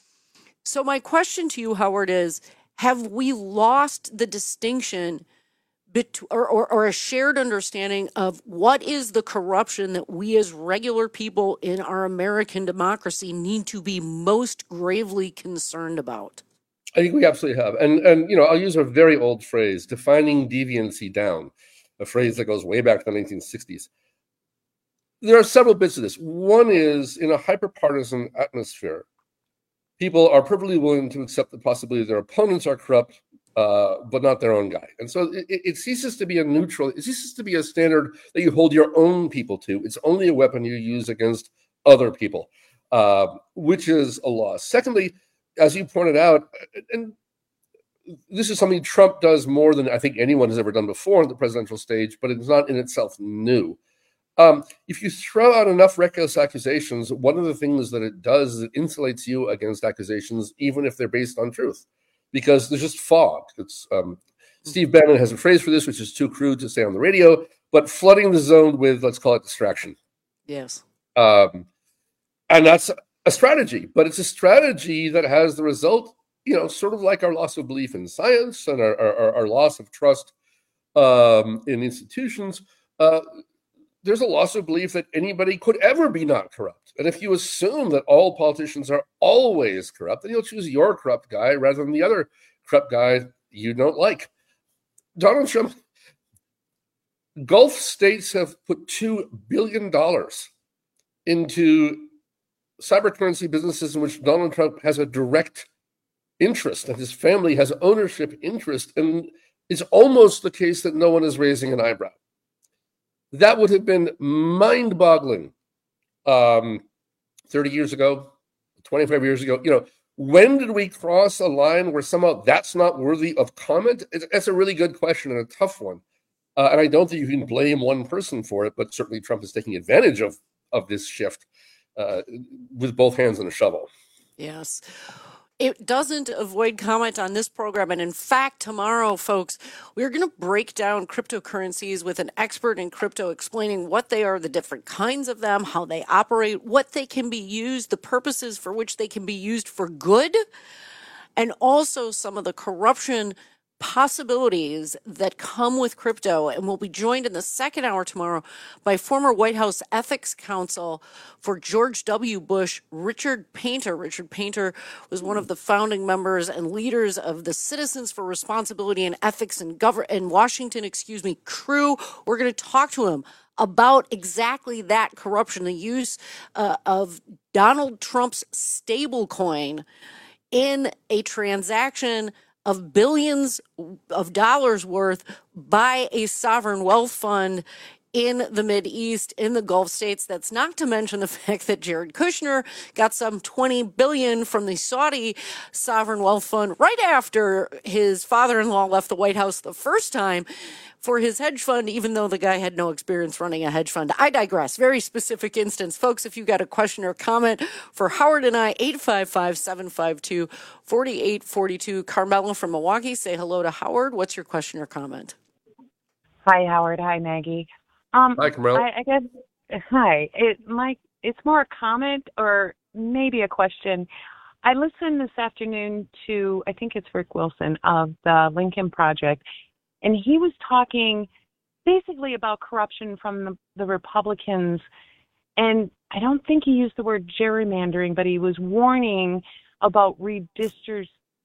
M: So my question to you, Howard, is have we lost the distinction bet- or, or, or a shared understanding of what is the corruption that we as regular people in our American democracy need to be most gravely concerned about?
O: I think we absolutely have. And, and you know, I'll use a very old phrase, defining deviancy down, a phrase that goes way back to the nineteen sixties. There are several bits of this. One is in a hyper-partisan atmosphere, people are perfectly willing to accept the possibility their opponents are corrupt, uh, but not their own guy. And so it, it ceases to be a neutral, it ceases to be a standard that you hold your own people to. It's only a weapon you use against other people, uh, which is a loss. Secondly, as you pointed out, and this is something Trump does more than I think anyone has ever done before on the presidential stage, but it's not in itself new. Um, if you throw out enough reckless accusations, one of the things that it does is it insulates you against accusations, even if they're based on truth, because there's just fog. It's um, Steve Bannon has a phrase for this, which is too crude to say on the radio, but flooding the zone with, let's call it distraction.
M: Yes.
O: Um, and that's a strategy, but it's a strategy that has the result, you know, sort of like our loss of belief in science and our, our, our loss of trust um, in institutions. Uh, There's a loss of belief that anybody could ever be not corrupt. And if you assume that all politicians are always corrupt, then you'll choose your corrupt guy rather than the other corrupt guy you don't like. Donald Trump, Gulf states have put two billion dollars into cyber currency businesses in which Donald Trump has a direct interest, and his family has ownership interest, and it's almost the case that no one is raising an eyebrow. That would have been mind-boggling um, thirty years ago, twenty-five years ago. You know, when did we cross a line where somehow that's not worthy of comment? It's, that's a really good question and a tough one. Uh, and I don't think you can blame one person for it, but certainly Trump is taking advantage of, of this shift uh, with both hands on a shovel.
M: Yes. It doesn't avoid comment on this program. And in fact, tomorrow, folks, we're going to break down cryptocurrencies with an expert in crypto, explaining what they are, the different kinds of them, how they operate, what they can be used, the purposes for which they can be used for good, and also some of the corruption possibilities that come with crypto. And we'll be joined in the second hour tomorrow by former White House ethics counsel for George W. Bush, Richard Painter. Richard Painter was one of the founding members and leaders of the Citizens for Responsibility and Ethics in, Gov- in Washington, excuse me, crew. We're going to talk to him about exactly that corruption, the use uh, of Donald Trump's stablecoin in a transaction of billions of dollars worth by a sovereign wealth fund in the Mideast, in the Gulf states. That's not to mention the fact that Jared Kushner got some twenty billion dollars from the Saudi sovereign wealth fund right after his father-in-law left the White House the first time for his hedge fund, even though the guy had no experience running a hedge fund. I digress. Very specific instance. Folks, if you got a question or comment for Howard and I, eight five five, seven five two, four eight four two. Carmela from Milwaukee, say hello to Howard. What's your question or comment?
F: Hi, Howard. Hi, Maggie. Um,
O: Hi, Carmela.
F: I, I guess, hi. It, my, it's more a comment or maybe a question. I listened this afternoon to, I think it's Rick Wilson of the Lincoln Project, and he was talking basically about corruption from the, the Republicans. And I don't think he used the word gerrymandering, but he was warning about redistrict,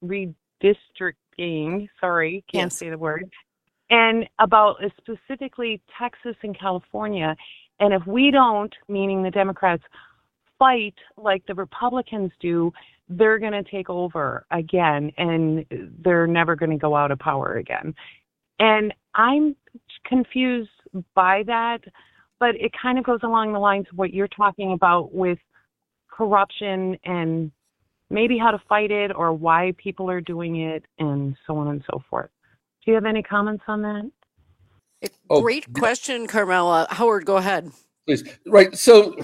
F: redistricting. Sorry, can't
M: Yes.
F: say the word. And about uh, specifically Texas and California. And if we don't, meaning the Democrats, fight like the Republicans do, they're going to take over again, and they're never going to go out of power again. And I'm confused by that, but it kind of goes along the lines of what you're talking about with corruption and maybe how to fight it or why people are doing it and so on and so forth. Do you have any comments on that?
O: Oh,
M: Great question, Carmela. Howard, go ahead.
O: Please. Right. So,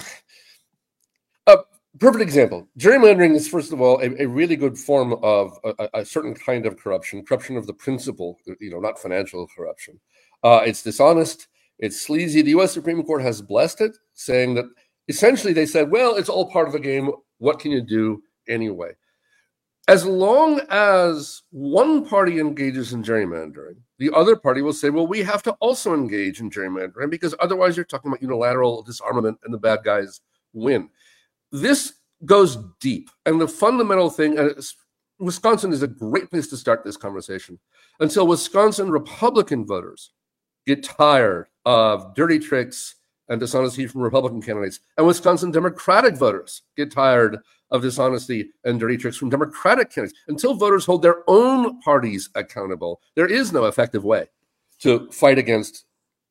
O: a uh, perfect example. Gerrymandering is, first of all, a, a really good form of a, a certain kind of corruption, corruption of the principle, you know, not financial corruption. Uh, it's dishonest. It's sleazy. The U S Supreme Court has blessed it, saying that essentially they said, well, it's all part of the game. What can you do anyway? As long as one party engages in gerrymandering, the other party will say, well, we have to also engage in gerrymandering because otherwise you're talking about unilateral disarmament and the bad guys win. This goes deep. And the fundamental thing, and Wisconsin is a great place to start this conversation, until Wisconsin Republican voters get tired of dirty tricks and dishonesty from Republican candidates, and Wisconsin Democratic voters get tired of dishonesty and dirty tricks from Democratic candidates. Until voters hold their own parties accountable, there is no effective way to fight against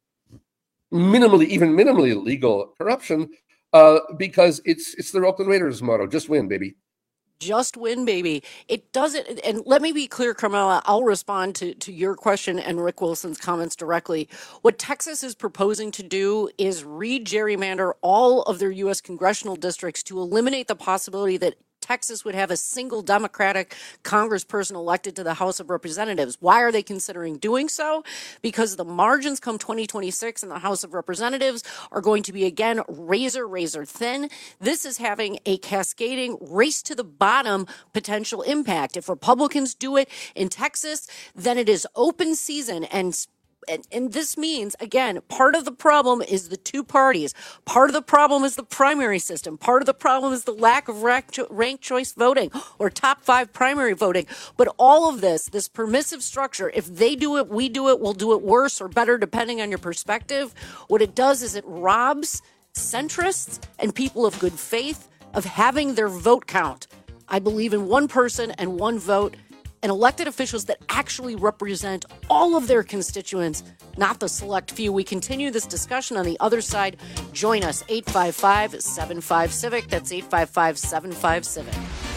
O: minimally, even minimally legal corruption, uh, because it's it's the Oakland Raiders motto: just win, baby.
M: Just win, baby. It doesn't, and let me be clear, Carmela, I'll respond to, to your question and Rick Wilson's comments directly. What Texas is proposing to do is re-gerrymander all of their U S congressional districts to eliminate the possibility that Texas would have a single Democratic congressperson elected to the House of Representatives. Why are they considering doing so? Because the margins come twenty twenty-six in the House of Representatives are going to be, again, razor, razor thin. This is having a cascading race to the bottom potential impact. If Republicans do it in Texas, then it is open season. And And, and this means, again, part of the problem is the two parties. Part of the problem is the primary system. Part of the problem is the lack of rank, cho- ranked choice voting or top five primary voting. But all of this, this permissive structure, if they do it, we do it, we'll do it worse or better depending on your perspective. What it does is it robs centrists and people of good faith of having their vote count. I believe in one person and one vote, and elected officials that actually represent all of their constituents, not the select few. We continue this discussion on the other side. Join us, eight five five, seven five, CIVIC. That's eight five five, seven five, CIVIC.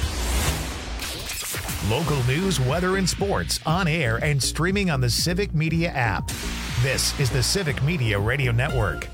A: Local news, weather, and sports on air and streaming on the Civic Media app. This is the Civic Media Radio Network.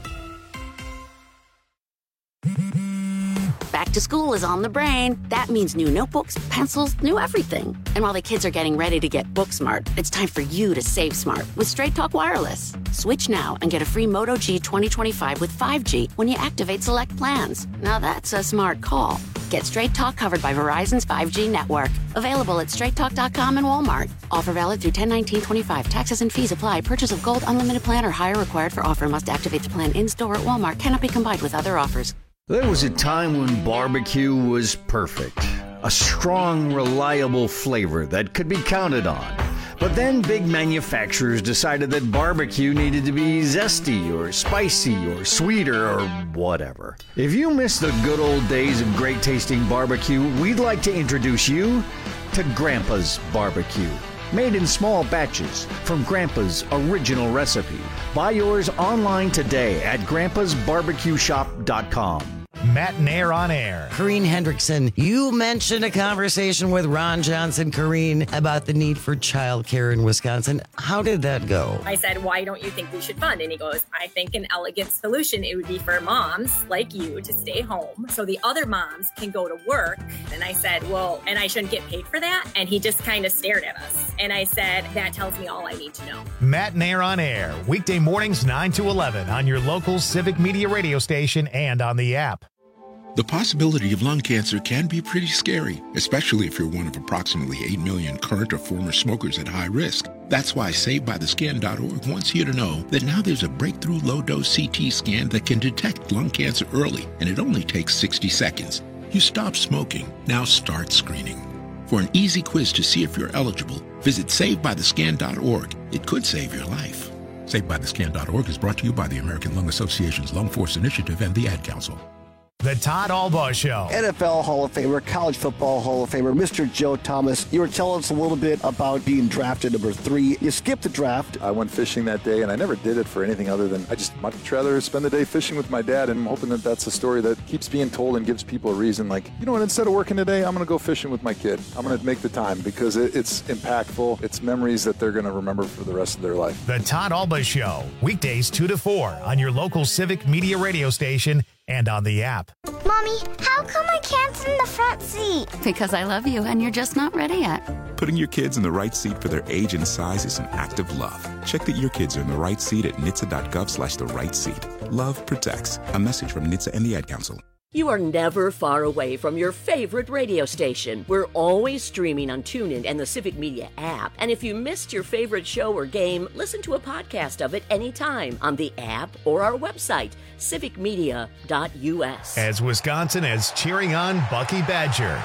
J: Back to school is on the brain. That means new notebooks, pencils, new everything. And while the kids are getting ready to get book smart, it's time for you to save smart with Straight Talk Wireless. Switch now and get a free Moto G twenty twenty-five with five G when you activate select plans. Now that's a smart call. Get Straight Talk covered by Verizon's five G network. Available at straight talk dot com and Walmart. Offer valid through ten nineteen twenty-five. Taxes and fees apply. Purchase of Gold Unlimited plan or higher required for offer. Must activate the plan in-store at Walmart. Cannot be combined with other offers.
L: There was a time when barbecue was perfect. A strong, reliable flavor that could be counted on. But then big manufacturers decided that barbecue needed to be zesty or spicy or sweeter or whatever. If you miss the good old days of great tasting barbecue, we'd like to introduce you to Grandpa's Barbecue. Made in small batches from Grandpa's original recipe. Buy yours online today at grandpas barbecue shop dot com.
A: Matt Nair on air.
B: Corrine Hendrickson, you mentioned a conversation with Ron Johnson, Corrine, about the need for childcare in Wisconsin. How did that go?
P: I said, why don't you think we should fund? And he goes, I think an elegant solution, it would be for moms like you to stay home so the other moms can go to work. And I said, well, and I shouldn't get paid for that? And he just kind of stared at us. And I said, that tells me all I need to know.
A: Matt Nair on air, weekday mornings nine to eleven on your local Civic Media radio station and on the app.
U: The possibility of lung cancer can be pretty scary, especially if you're one of approximately eight million current or former smokers at high risk. That's why Saved By The Scan dot org wants you to know that now there's a breakthrough low-dose C T scan that can detect lung cancer early, and it only takes sixty seconds. You stop smoking, now start screening. For an easy quiz to see if you're eligible, visit Saved By The Scan dot org. It could save your life. Saved By The Scan dot org is brought to you by the American Lung Association's Lung Force Initiative and the Ad Council.
A: The Todd Albaugh Show.
Y: N F L Hall of Famer, College Football Hall of Famer, Mister Joe Thomas. You were telling us a little bit about being drafted number three. You skipped the draft.
Z: I went fishing that day, and I never did it for anything other than I just much rather spend the day fishing with my dad, and I'm hoping that that's a story that keeps being told and gives people a reason, like, you know what, instead of working today, I'm going to go fishing with my kid. I'm going to make the time because it, it's impactful. It's memories that they're going to remember for the rest of their life.
A: The Todd Albaugh Show, weekdays two to four on your local Civic Media radio station and on the app.
R: Mommy, how come I can't sit in the front seat?
S: Because I love you and you're just not ready yet.
T: Putting your kids in the right seat for their age and size is an act of love. Check that your kids are in the right seat at N H T S A dot gov slash the right seat. Love protects. A message from N H T S A and the Ad Council.
X: You are never far away from your favorite radio station. We're always streaming on TuneIn and the Civic Media app. And if you missed your favorite show or game, listen to a podcast of it anytime on the app or our website, civic media dot u s.
A: As Wisconsin is cheering on Bucky Badger.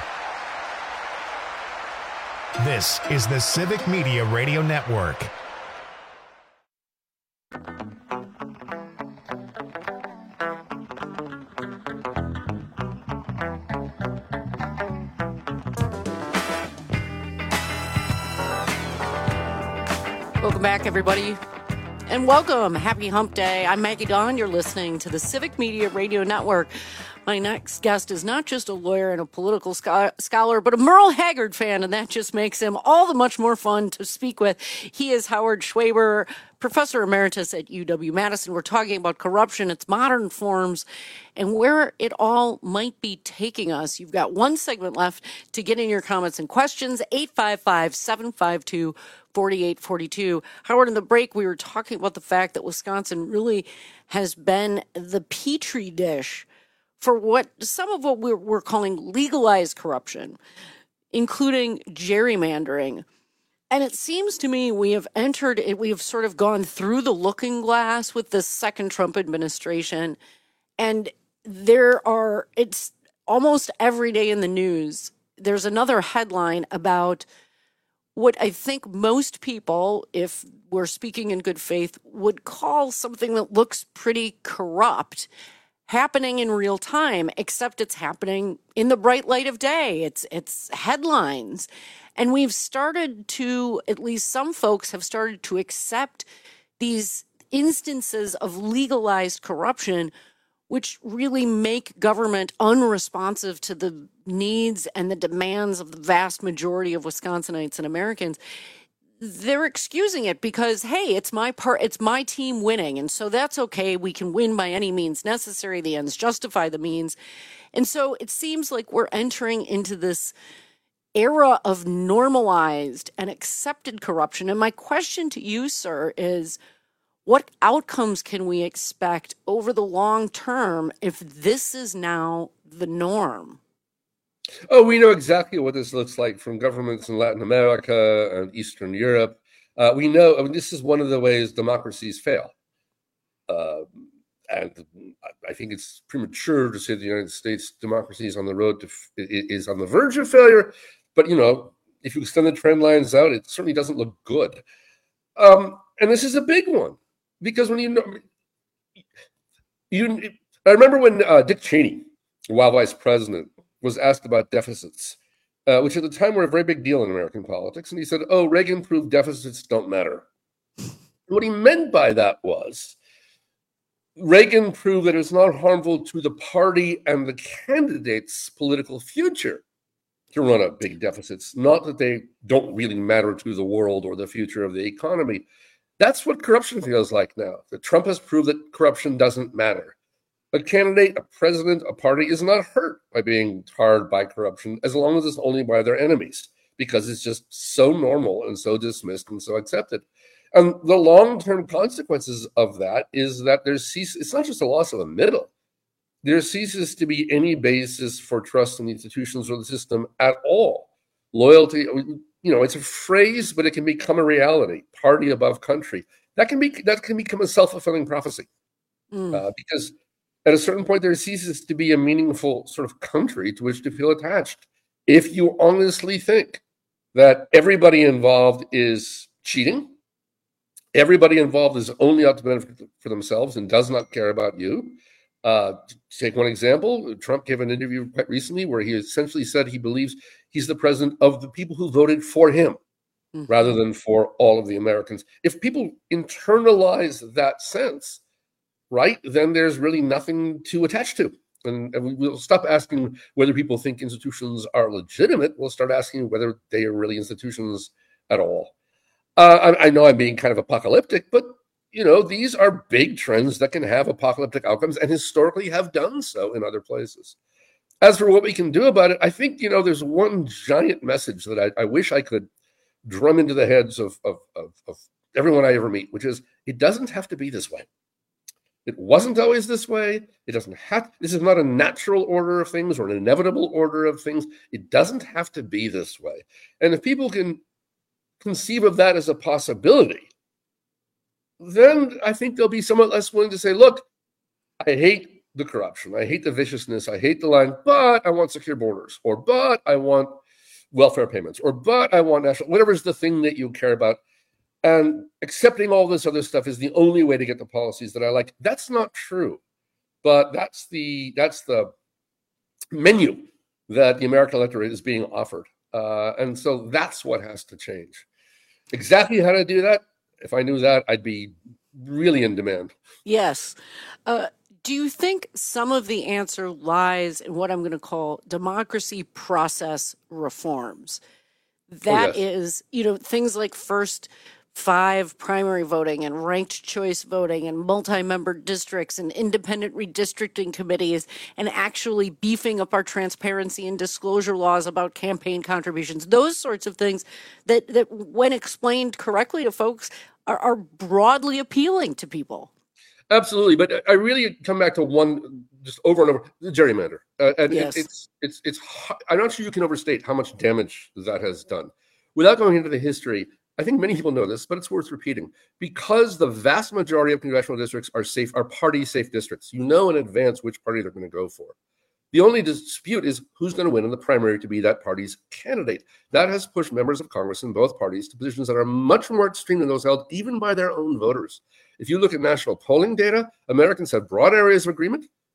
A: This is the Civic Media Radio Network.
M: Welcome back, everybody. And welcome. Happy Hump Day. I'm Maggie Dawn. You're listening to the Civic Media Radio Network. My next guest is not just a lawyer and a political scholar, but a Merle Haggard fan, and that just makes him all the much more fun to speak with. He is Howard Schwaber, professor emeritus at U W-Madison. We're talking about corruption, its modern forms, and where it all might be taking us. You've got one segment left to get in your comments and questions, eight five five, seven five two, four eight four two. Howard, in the break, we were talking about the fact that Wisconsin really has been the petri dish for what some of what we're, we're calling legalized corruption, including gerrymandering. And it seems to me we have entered, we have sort of gone through the looking glass with this second Trump administration. And there are, it's almost every day in the news, there's another headline about what I think most people, if we're speaking in good faith, would call something that looks pretty corrupt. happening in real time, except it's happening in the bright light of day. It's it's headlines. And we've started to, at least some folks have started to accept these instances of legalized corruption, which really make government unresponsive to the needs and the demands of the vast majority of Wisconsinites and Americans. They're excusing it because, hey, it's my part, it's my team winning. And so that's okay. We can win by any means necessary. The ends justify the means. And so it seems like we're entering into this era of normalized and accepted corruption. And my question to you, sir, is what outcomes can we expect over the long term if this is now the norm?
O: Oh, we know exactly what this looks like from governments in Latin America and Eastern Europe. Uh, we know, I mean, this is one of the ways democracies fail. Uh, and I think it's premature to say the United States democracy is on the road to, is on the verge of failure. But, you know, if you extend the trend lines out, it certainly doesn't look good. Um, and this is a big one because when you know, you, I remember when uh, Dick Cheney, while vice president, was asked about deficits, uh, which at the time were a very big deal in American politics. And he said, oh, Reagan proved deficits don't matter. What he meant by that was Reagan proved that it's not harmful to the party and the candidate's political future to run up big deficits, not that they don't really matter to the world or the future of the economy. That's what corruption feels like now. That Trump has proved that corruption doesn't matter. A candidate, a president, a party is not hurt by being tarred by corruption as long as it's only by their enemies, because it's just so normal and so dismissed and so accepted. And the long-term consequences of that is that there's cease, it's not just a loss of a middle. There ceases to be any basis for trust in the institutions or the system at all. Loyalty, you know, it's a phrase, but it can become a reality. Party above country. That can be that can become a self-fulfilling prophecy. Mm. Uh, because at a certain point, there ceases to be a meaningful sort of country to which to feel attached. If you honestly think that everybody involved is cheating, everybody involved is only out to benefit for themselves and does not care about you. Uh, to take one example, Trump gave an interview quite recently where he essentially said he believes he's the president of the people who voted for him mm-hmm. rather than for all of the Americans. If people internalize that sense, right, then there's really nothing to attach to. And, and we'll stop asking whether people think institutions are legitimate. We'll start asking whether they are really institutions at all. Uh, I, I know I'm being kind of apocalyptic, but, you know, these are big trends that can have apocalyptic outcomes and historically have done so in other places. As for what we can do about it, I think, you know, there's one giant message that I, I wish I could drum into the heads of, of, of, of everyone I ever meet, which is it doesn't have to be this way. It wasn't always this way. It doesn't have, this is not a natural order of things or an inevitable order of things. It doesn't have to be this way. And if people can conceive of that as a possibility, then I think they'll be somewhat less willing to say, look, I hate the corruption. I hate the viciousness. I hate the lying, but I want secure borders, or but I want welfare payments, or but I want national, whatever's the thing that you care about. And accepting all this other stuff is the only way to get the policies that I like. That's not true, but that's the that's the menu that the American electorate is being offered, uh, and so that's what has to change. Exactly how to do that? If I knew that, I'd be really in demand.
M: Yes. Uh, do you think some of the answer lies in what I'm going to call democracy process reforms? That oh, yes. is, you know, things like first five primary voting and ranked choice voting and multi-member districts and independent redistricting committees, and actually beefing up our transparency and disclosure laws about campaign contributions. Those sorts of things that, that when explained correctly to folks, are, are broadly appealing to people.
O: Absolutely, but I really come back to one just over and over: the gerrymander. Uh, and
M: yes.
O: it, it's it's it's. I'm not sure you can overstate how much damage that has done. Without going into the history, I think many people know this, but it's worth repeating. Because the vast majority of congressional districts are safe, are party-safe districts. You know in advance which party they're going to go for. The only dispute is who's going to win in the primary to be that party's candidate. That has pushed members of Congress in both parties to positions that are much more extreme than those held even by their own voters. If you look at national polling data, Americans have broad areas of agreement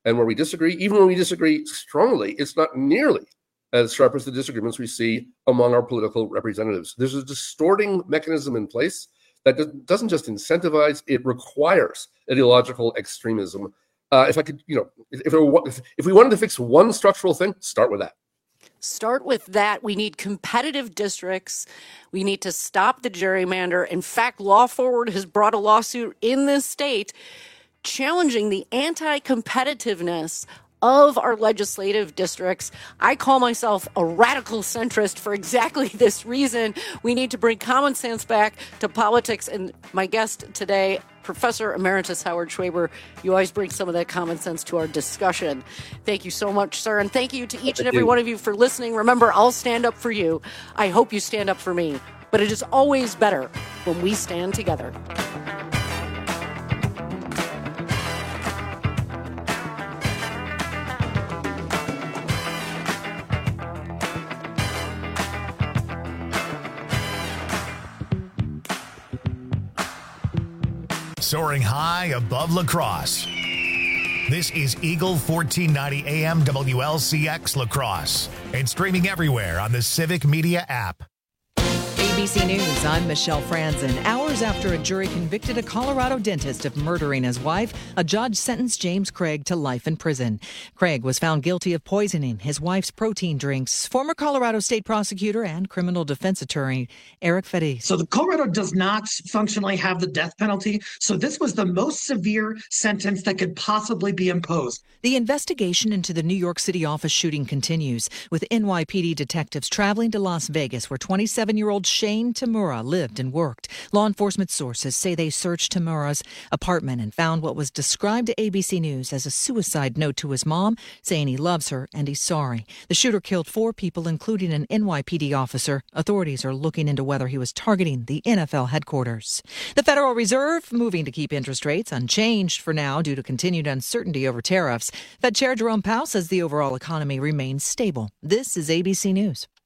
O: And where we disagree, even when we disagree strongly, it's not nearly as sharp as the disagreements we see among our political representatives. There's a distorting mechanism in place that doesn't just incentivize, it requires ideological extremism. Uh, if I could, you know, if, if, if we wanted to fix one structural thing, start with that.
M: Start with that. We need competitive districts. We need to stop the gerrymander. In fact, Law Forward has brought a lawsuit in this state challenging the anti-competitiveness of our legislative districts. I call myself a radical centrist for exactly this reason. We need to bring common sense back to politics. And my guest today, Professor Emeritus Howard Schwaber, you always bring some of that common sense to our discussion. Thank you so much, sir. And thank you to each and every one of you for listening. Remember, I'll stand up for you. I hope you stand up for me. But it is always better when we stand together.
A: Soaring high above La Crosse. This is Eagle fourteen ninety A M W L C X La Crosse and streaming everywhere on the Civic Media app.
C: A B C News, I'm Michelle Franzen. Hours after a jury convicted a Colorado dentist of murdering his wife, a judge sentenced James Craig to life in prison. Craig was found guilty of poisoning his wife's protein drinks. Former Colorado state prosecutor and criminal defense attorney Eric Fedde.
H: So the Colorado does not functionally have the death penalty, so this was the most severe sentence that could possibly be imposed.
C: The investigation into the New York City office shooting continues, with N Y P D detectives traveling to Las Vegas, where twenty-seven-year-old Shane Tamura lived and worked. Law enforcement sources say they searched Tamura's apartment and found what was described to A B C News as a suicide note to his mom, saying he loves her and he's sorry. The shooter killed four people, including an N Y P D officer. Authorities are looking into whether he was targeting the N F L headquarters. The Federal Reserve moving to keep interest rates unchanged for now due to continued uncertainty over tariffs. Fed Chair Jerome Powell says the overall economy remains stable. This is A B C News.